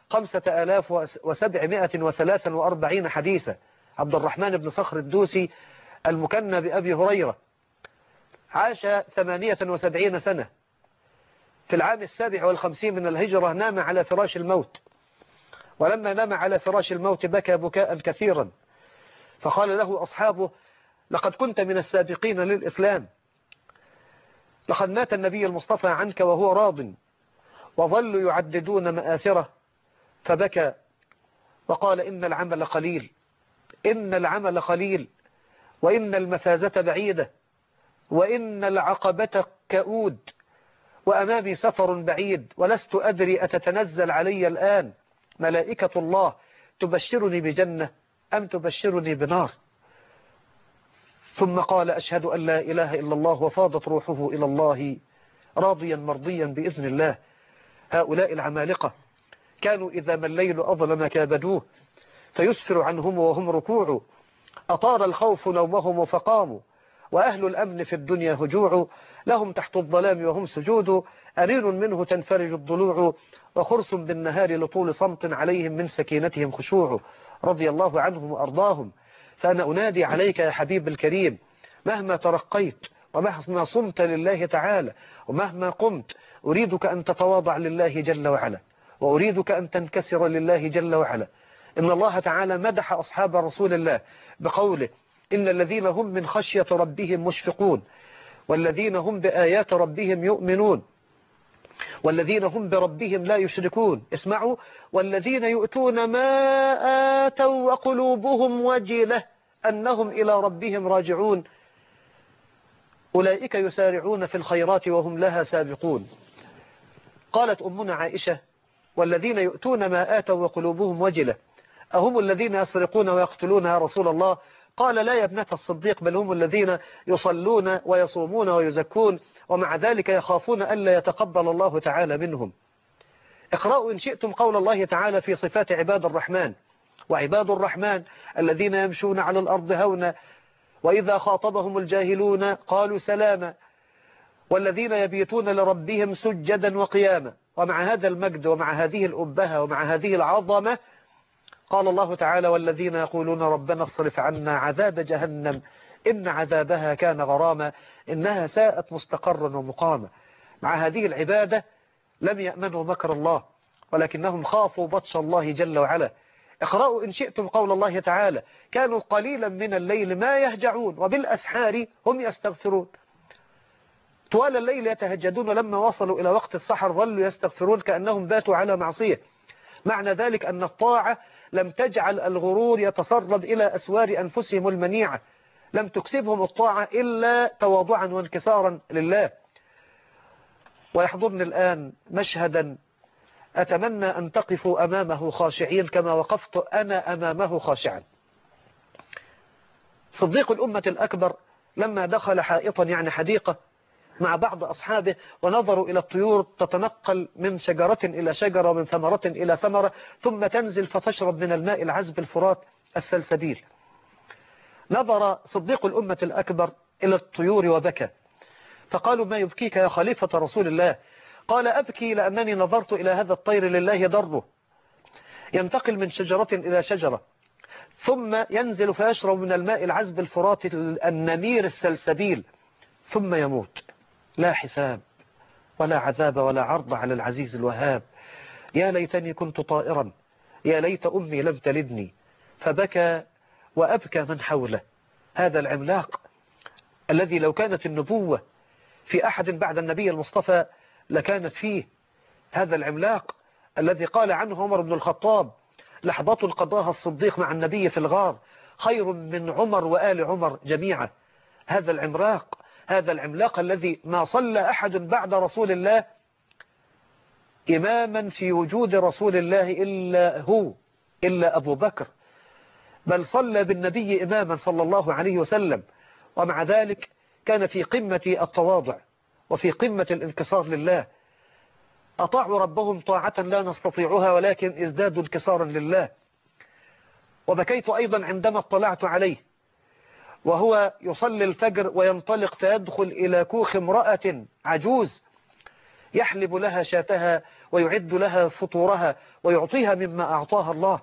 5743 حديثا، عبد الرحمن بن صخر الدوسي المكنى بأبي هريرة. عاش 78 سنة. في العام 57 من الهجرة نام على فراش الموت، ولما نام على فراش الموت بكى بكاء كثيرا، فقال له أصحابه: لقد كنت من السابقين للإسلام، لقد مات النبي المصطفى عنك وهو راض. وظلوا يعددون مآثره، فبكى وقال: إن العمل قليل، إن العمل قليل، وإن المفازة بعيدة، وإن العقبة كؤود، وأمامي سفر بعيد، ولست أدري أتتنزل علي الآن ملائكة الله تبشرني بجنة أم تبشرني بنار. ثم قال: أشهد أن لا إله إلا الله، وفاضت روحه إلى الله راضيا مرضيا بإذن الله. هؤلاء العمالقة كانوا إذا ما الليل أظلم كابدوه فيسفر عنهم وهم ركوع، أطار الخوف نومهم فقاموا، وأهل الأمن في الدنيا هجوع، لهم تحت الظلام وهم سجود، أنين منه تنفرج الضلوع، وخرس بالنهار لطول صمت عليهم من سكينتهم خشوع، رضي الله عنهم وأرضاهم. فأنا أنادي عليك يا حبيب الكريم، مهما ترقيت ومهما صمت لله تعالى ومهما قمت، أريدك أن تتواضع لله جل وعلا، وأريدك أن تنكسر لله جل وعلا. إن الله تعالى مدح أصحاب رسول الله بقوله: إن الذين هم من خشية ربهم مشفقون، والذين هم بآيات ربهم يؤمنون، والذين هم بربهم لا يشركون. اسمعوا: والذين يؤتون ما آتوا وقلوبهم وجلة أنهم إلى ربهم راجعون، أولئك يسارعون في الخيرات وهم لها سابقون. قالت أمنا عائشة: والذين يؤتون ما آتوا وقلوبهم وجلة، أهم الذين يسرقون ويقتلون يا رسول الله؟ قال: لا يا ابنة الصديق، بل هم الذين يصلون ويصومون ويزكون، ومع ذلك يخافون ألا يتقبل الله تعالى منهم. اقرأوا إن شئتم قول الله تعالى في صفات عباد الرحمن: وعباد الرحمن الذين يمشون على الأرض هونا وإذا خاطبهم الجاهلون قالوا سلاما، والذين يبيتون لربهم سجدا وقياما. ومع هذا المجد ومع هذه الأبهة ومع هذه العظمة قال الله تعالى: والذين يقولون ربنا اصرف عنا عذاب جهنم إن عذابها كان غراما إنها ساءت مستقرا ومقاما. مع هذه العبادة لم يأمنوا مكر الله، ولكنهم خافوا بطش الله جل وعلا. اقرأوا إن شئتم قول الله تعالى: كانوا قليلا من الليل ما يهجعون وبالأسحار هم يستغفرون. طوال الليل يتهجدون، لما وصلوا إلى وقت السحر ظلوا يستغفرون كأنهم باتوا على معصية. معنى ذلك أن الطاعة لم تجعل الغرور يتسرب إلى أسوار أنفسهم المنيعة، لم تكسبهم الطاعة إلا تواضعا وانكسارا لله. ويحضرني الآن مشهدا أتمنى أن تقفوا أمامه خاشعين كما وقفت أنا أمامه خاشعا. صديق الأمة الأكبر لما دخل حائطا يعني حديقة مع بعض أصحابه ونظروا إلى الطيور تتنقل من شجرة إلى شجرة ومن ثمرة إلى ثمرة ثم تنزل فتشرب من الماء العذب الفرات السلسبيل. نظر صديق الأمة الأكبر إلى الطيور وبكى، فقالوا ما يبكيك يا خليفة رسول الله؟ قال أبكي لأنني نظرت إلى هذا الطير لله ضره، ينتقل من شجرة إلى شجرة ثم ينزل فيشرب من الماء العذب الفرات النمير السلسبيل ثم يموت، لا حساب ولا عذاب ولا عرض على العزيز الوهاب. يا ليتني كنت طائرا، يا ليت أمي لم تلدني. فبكى وأبكى من حوله. هذا العملاق الذي لو كانت النبوة في أحد بعد النبي المصطفى لكانت فيه. هذا العملاق الذي قال عنه عمر بن الخطاب لحظة قضاها الصديق مع النبي في الغار خير من عمر وآل عمر جميعا. هذا العملاق، هذا العملاق الذي ما صلى أحد بعد رسول الله إماما في وجود رسول الله إلا هو، إلا أبو بكر، بل صلى بالنبي إماما صلى الله عليه وسلم، ومع ذلك كان في قمة التواضع وفي قمة الانكسار لله. أطاعوا ربهم طاعة لا نستطيعها ولكن ازدادوا انكسارا لله. وبكيت أيضا عندما اطلعت عليه وهو يصلي الفجر وينطلق فيدخل إلى كوخ امرأة عجوز يحلب لها شاتها ويعد لها فطورها ويعطيها مما أعطاها الله.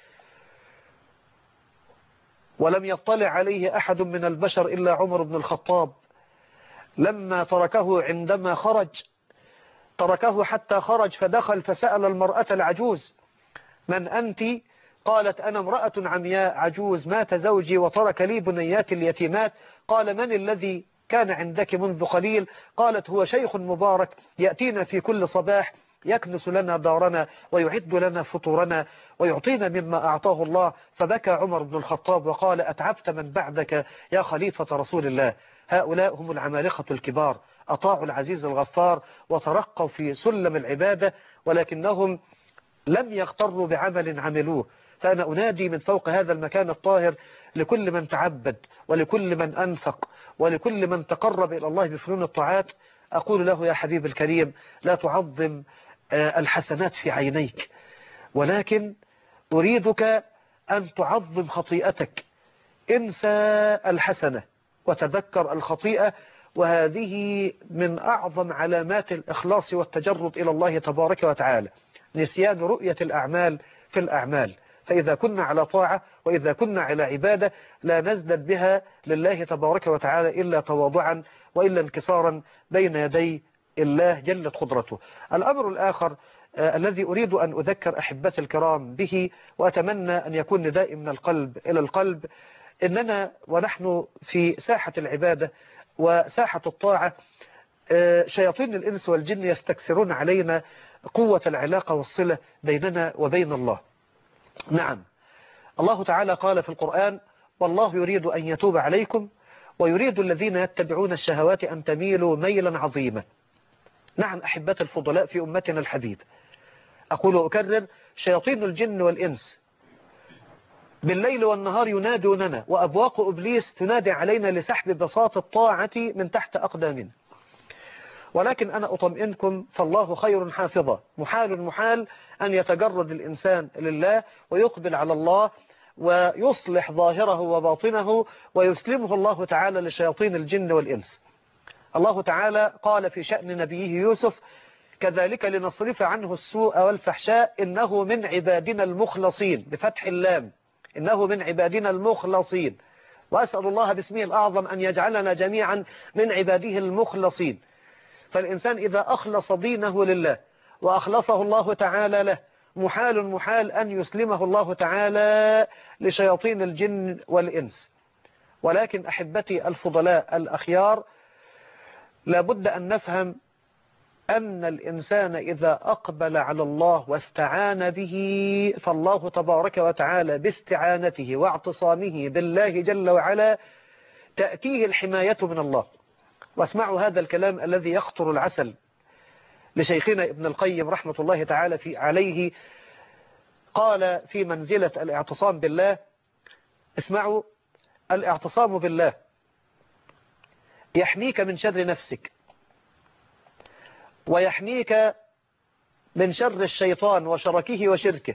ولم يطلع عليه أحد من البشر إلا عمر بن الخطاب. لما تركه عندما خرج تركه حتى خرج فدخل فسأل المرأة العجوز من أنت؟ قالت أنا امرأة عمياء عجوز مات زوجي وترك لي بنيات اليتيمات. قال من الذي كان عندك منذ قليل؟ قالت هو شيخ مبارك يأتينا في كل صباح يكنس لنا دارنا ويعد لنا فطورنا ويعطينا مما أعطاه الله. فبكى عمر بن الخطاب وقال أتعبت من بعدك يا خليفة رسول الله. هؤلاء هم العمالقة الكبار، أطاعوا العزيز الغفار وترقوا في سلم العبادة، ولكنهم لم يغتروا بعمل عملوه. فأنا أنادي من فوق هذا المكان الطاهر لكل من تعبد ولكل من أنفق ولكل من تقرب إلى الله بفنون الطاعات، أقول له يا حبيب الكريم لا تعظم الحسنات في عينيك، ولكن أريدك أن تعظم خطيئتك. انسى الحسنة وتذكر الخطيئة، وهذه من أعظم علامات الإخلاص والتجرد إلى الله تبارك وتعالى، نسيان رؤية الأعمال في الأعمال. فإذا كنا على طاعة وإذا كنا على عبادة لا نزدد بها لله تبارك وتعالى إلا تواضعا وإلا انكسارا بين يدي الله جلت قدرته. الأمر الآخر الذي أريد أن أذكر أحبتي الكرام به وأتمنى أن يكون نداء من القلب إلى القلب، إننا ونحن في ساحة العبادة وساحة الطاعة شياطين الإنس والجن يستكسرون علينا قوة العلاقة والصلة بيننا وبين الله. نعم، الله تعالى قال في القرآن والله يريد أن يتوب عليكم ويريد الذين يتبعون الشهوات أن تميلوا ميلا عظيما. نعم أحبة الفضلاء في أمتنا الحبيب، أقول وأكرر شياطين الجن والإنس بالليل والنهار ينادوننا، وأبواق إبليس تنادي علينا لسحب بساط الطاعة من تحت أقدامنا. ولكن أنا أطمئنكم فالله خير حافظا. محال أن يتجرد الإنسان لله ويقبل على الله ويصلح ظاهره وباطنه ويسلمه الله تعالى لشياطين الجن والإنس. الله تعالى قال في شأن نبيه يوسف كذلك لنصرف عنه السوء والفحشاء إنه من عبادنا المخلصين بفتح اللام، إنه من عبادنا المخلصين. وأسأل الله باسمه الأعظم أن يجعلنا جميعا من عباده المخلصين. فالإنسان إذا أخلص دينه لله وأخلصه الله تعالى له محال أن يسلمه الله تعالى لشياطين الجن والإنس. ولكن أحبتي الفضلاء الأخيار لابد أن نفهم أن الإنسان إذا أقبل على الله واستعان به فالله تبارك وتعالى باستعانته واعتصامه بالله جل وعلا تأتيه الحماية من الله. واسمعوا هذا الكلام الذي يخطر العسل لشيخنا ابن القيم رحمة الله تعالى عليه، قال في منزلة الاعتصام بالله: اسمعوا، الاعتصام بالله يحميك من شر نفسك، ويحميك من شر الشيطان وشركه وشركه،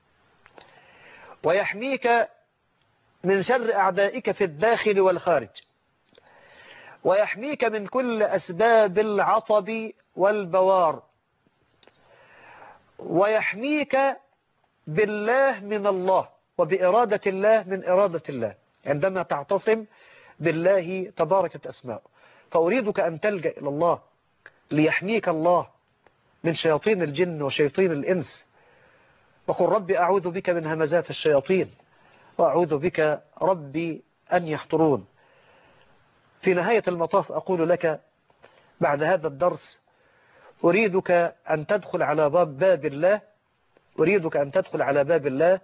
ويحميك من شر أعدائك في الداخل والخارج، ويحميك من كل أسباب العطب والبوار، ويحميك بالله من الله، وبإرادة الله من إرادة الله، عندما تعتصم بالله تباركت أسماؤه. فأريدك أن تلجأ إلى الله ليحميك الله من شياطين الجن وشياطين الإنس، وقل ربي أعوذ بك من همزات الشياطين، وأعوذ بك ربي أن يحضرون. في نهاية المطاف أقول لك بعد هذا الدرس: أريدك أن تدخل على باب الله، أريدك أن تدخل على باب الله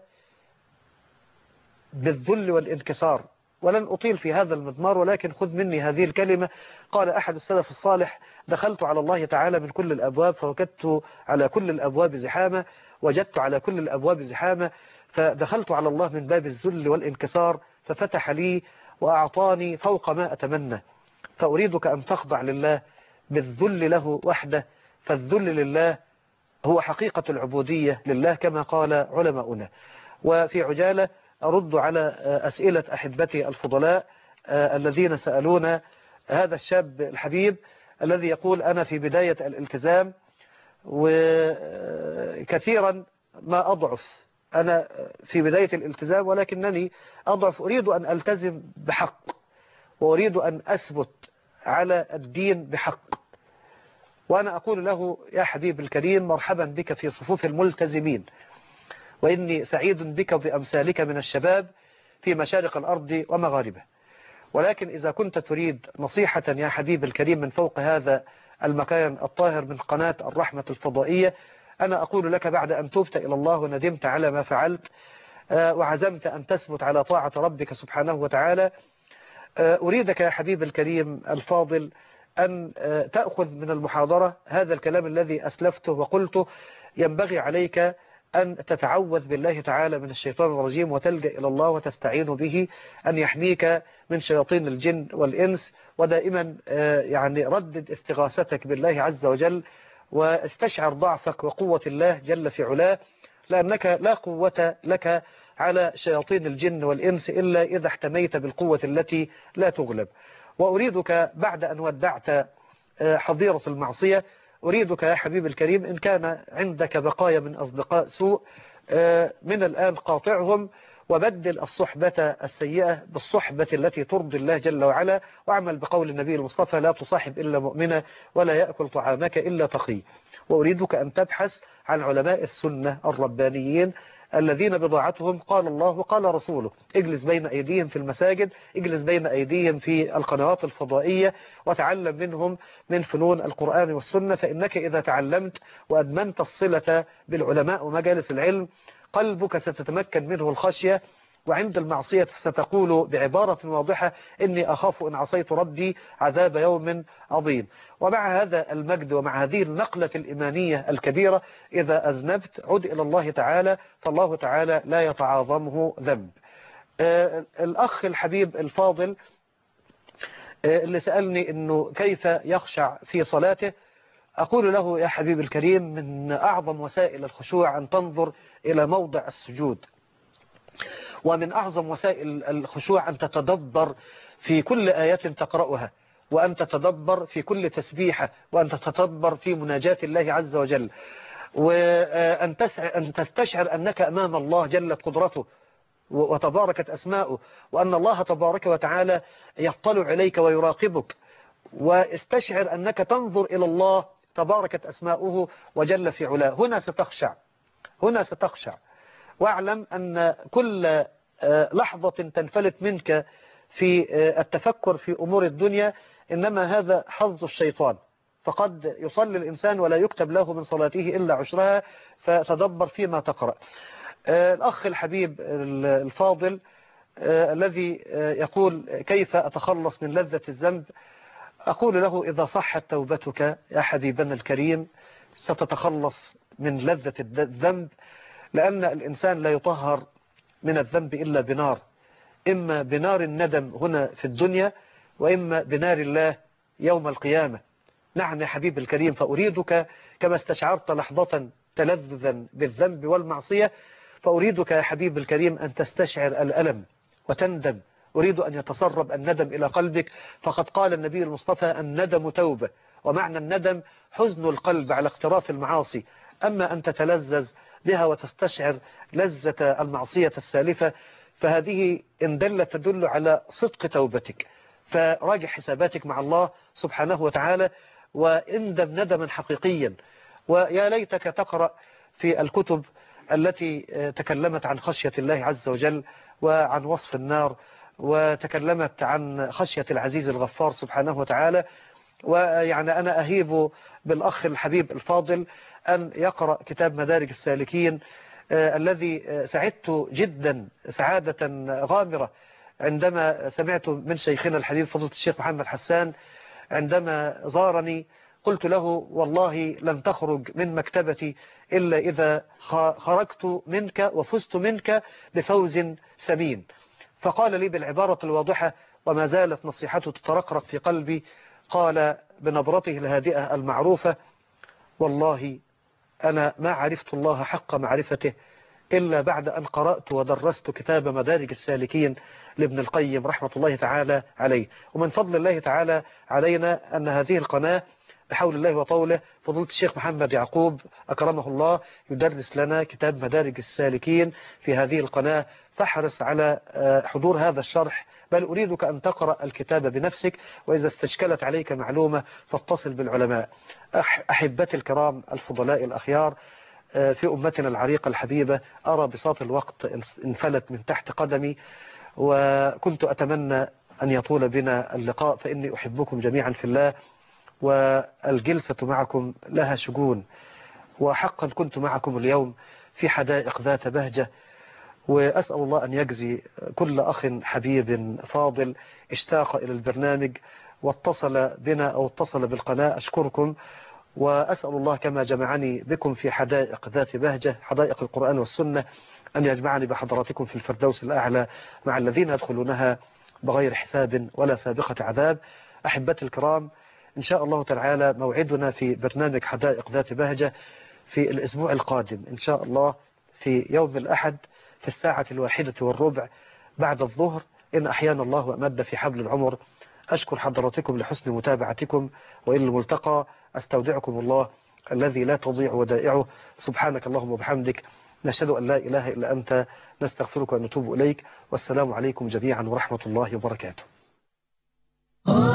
بالذل والانكسار. ولن أطيل في هذا المضمار، ولكن خذ مني هذه الكلمة. قال أحد السلف الصالح: دخلت على الله تعالى من كل الأبواب، فوجدت على كل الأبواب زحامة، وجدت على كل الأبواب زحامة، فدخلت على الله من باب الذل والانكسار، ففتح لي وأعطاني فوق ما أتمنى. فأريدك أن تخضع لله بالذل له وحده، فالذل لله هو حقيقة العبودية لله كما قال علماؤنا. وفي عجالة أرد على أسئلة أحبتي الفضلاء الذين سألون هذا الشاب الحبيب الذي يقول: أنا في بداية الالتزام وكثيرا ما أضعف، أنا في بداية الالتزام ولكنني أضعف، أريد أن ألتزم بحق، وأريد أن أثبت على الدين بحق. وأنا أقول له: يا حبيب الكريم، مرحبا بك في صفوف الملتزمين، وإني سعيد بك وبأمثالك من الشباب في مشارق الأرض ومغاربها. ولكن إذا كنت تريد نصيحة يا حبيب الكريم من فوق هذا المكان الطاهر من قناة الرحمة الفضائية، أنا أقول لك: بعد أن تبت إلى الله وندمت على ما فعلت وعزمت أن تثبت على طاعة ربك سبحانه وتعالى، أريدك يا حبيب الكريم الفاضل أن تأخذ من المحاضرة هذا الكلام الذي أسلفته وقلته. ينبغي عليك أن تتعوذ بالله تعالى من الشيطان الرجيم، وتلجأ إلى الله وتستعين به أن يحميك من شياطين الجن والإنس. ودائما يعني ردد استغاثتك بالله عز وجل، واستشعر ضعفك وقوة الله جل في علاه، لأنك لا قوة لك على شياطين الجن والإنس إلا إذا احتميت بالقوة التي لا تغلب. وأريدك بعد أن ودعت حظيرة المعصية، أريدك يا حبيب الكريم إن كان عندك بقايا من أصدقاء سوء من الآن قاطعهم، وبدل الصحبة السيئة بالصحبة التي ترضي الله جل وعلا، واعمل بقول النبي المصطفى: لا تصاحب إلا مؤمنا، ولا يأكل طعامك إلا تقي. وأريدك أن تبحث عن علماء السنة الربانيين الذين بضاعتهم قال الله وقال رسوله. اجلس بين أيديهم في المساجد، اجلس بين أيديهم في القنوات الفضائية، وتعلم منهم من فنون القرآن والسنة. فإنك إذا تعلمت وأدمنت الصلة بالعلماء ومجالس العلم، قلبك ستتمكن منه الخشية، وعند المعصية ستقول بعبارة واضحة: إني أخاف إن عصيت ربي عذاب يوم عظيم. ومع هذا المجد ومع هذه النقلة الإيمانية الكبيرة، إذا أذنبت عد إلى الله تعالى، فالله تعالى لا يتعاظمه ذنب. الأخ الحبيب الفاضل اللي سألني إنه كيف يخشع في صلاته، أقول له: يا حبيب الكريم، من أعظم وسائل الخشوع أن تنظر إلى موضع السجود، ومن أعظم وسائل الخشوع أن تتدبر في كل آية تقرأها، وأن تتدبر في كل تسبيحة، وأن تتدبر في مناجاة الله عز وجل، وأن تستشعر أنك أمام الله جلت قدرته وتباركت أسماؤه، وأن الله تبارك وتعالى يطلع عليك ويراقبك، واستشعر أنك تنظر إلى الله تباركت أسماؤه وجل في علاه. هنا ستخشع، هنا ستخشع. واعلم أن كل لحظة تنفلت منك في التفكر في أمور الدنيا إنما هذا حظ الشيطان، فقد يصلي الإنسان ولا يكتب له من صلاته إلا عشرها، فتدبر فيما تقرأ. الأخ الحبيب الفاضل الذي يقول: كيف أتخلص من لذة الذنب؟ أقول له: إذا صحت توبتك يا حبيبنا الكريم ستتخلص من لذة الذنب، لأن الإنسان لا يطهر من الذنب إلا بنار، إما بنار الندم هنا في الدنيا، وإما بنار الله يوم القيامة. نعم يا حبيب الكريم، فأريدك كما استشعرت لحظة تلذذا بالذنب والمعصية، فأريدك يا حبيب الكريم أن تستشعر الألم وتندم. أريد أن يتسرب الندم إلى قلبك، فقد قال النبي المصطفى: الندم توبة. ومعنى الندم حزن القلب على اقتراف المعاصي. أما أن تتلذذ بها وتستشعر لذة المعصية السالفة، فهذه إن دلت تدل على صدق توبتك. فراجع حساباتك مع الله سبحانه وتعالى، واندم ندما حقيقيا. ويا ليتك تقرأ في الكتب التي تكلمت عن خشية الله عز وجل وعن وصف النار، وتكلمت عن خشية العزيز الغفار سبحانه وتعالى. ويعني أنا أهيب بالأخ الحبيب الفاضل أن يقرأ كتاب مدارج السالكين، الذي سعدت جدا سعادة غامرة عندما سمعت من شيخنا الحبيب فضيلة الشيخ محمد حسان عندما زارني. قلت له: والله لن تخرج من مكتبتي إلا إذا خرجت منك وفزت منك بفوز ثمين. فقال لي بالعبارة الواضحة وما زالت نصيحته تترقرق في قلبي، قال بنبرته الهادئة المعروفة: والله أنا ما عرفت الله حق معرفته إلا بعد أن قرأت ودرست كتاب مدارج السالكين لابن القيم رحمة الله تعالى عليه. ومن فضل الله تعالى علينا أن هذه القناة بحول الله وطوله فضيلة الشيخ محمد يعقوب أكرمه الله يدرس لنا كتاب مدارج السالكين في هذه القناة. فاحرص على حضور هذا الشرح، بل أريدك أن تقرأ الكتاب بنفسك، وإذا استشكلت عليك معلومة فاتصل بالعلماء. أحبتي الكرام الفضلاء الأخيار في أمتنا العريقة الحبيبة، أرى بساط الوقت انفلت من تحت قدمي، وكنت أتمنى أن يطول بنا اللقاء، فإني أحبكم جميعا في الله، والجلسة معكم لها شجون، وحقا كنت معكم اليوم في حدائق ذات بهجة. وأسأل الله أن يجزي كل أخ حبيب فاضل اشتاق إلى البرنامج واتصل بنا أو اتصل بالقناة، أشكركم. وأسأل الله كما جمعني بكم في حدائق ذات بهجة، حدائق القرآن والسنة، أن يجمعني بحضراتكم في الفردوس الأعلى مع الذين يدخلونها بغير حساب ولا سابقة عذاب. أحبتي الكرام، إن شاء الله تعالى موعدنا في برنامج حدائق ذات بهجة في الأسبوع القادم إن شاء الله، في يوم الأحد في 1:01 بعد الظهر، إن أحيانا الله وأمد في حبل العمر. أشكر حضراتكم لحسن متابعتكم، وإلى الملتقى. أستودعكم الله الذي لا تضيع ودائعه. سبحانك اللهم وبحمدك، نشهد أن لا إله إلا أنت، نستغفرك ونتوب إليك. والسلام عليكم جميعا ورحمة الله وبركاته.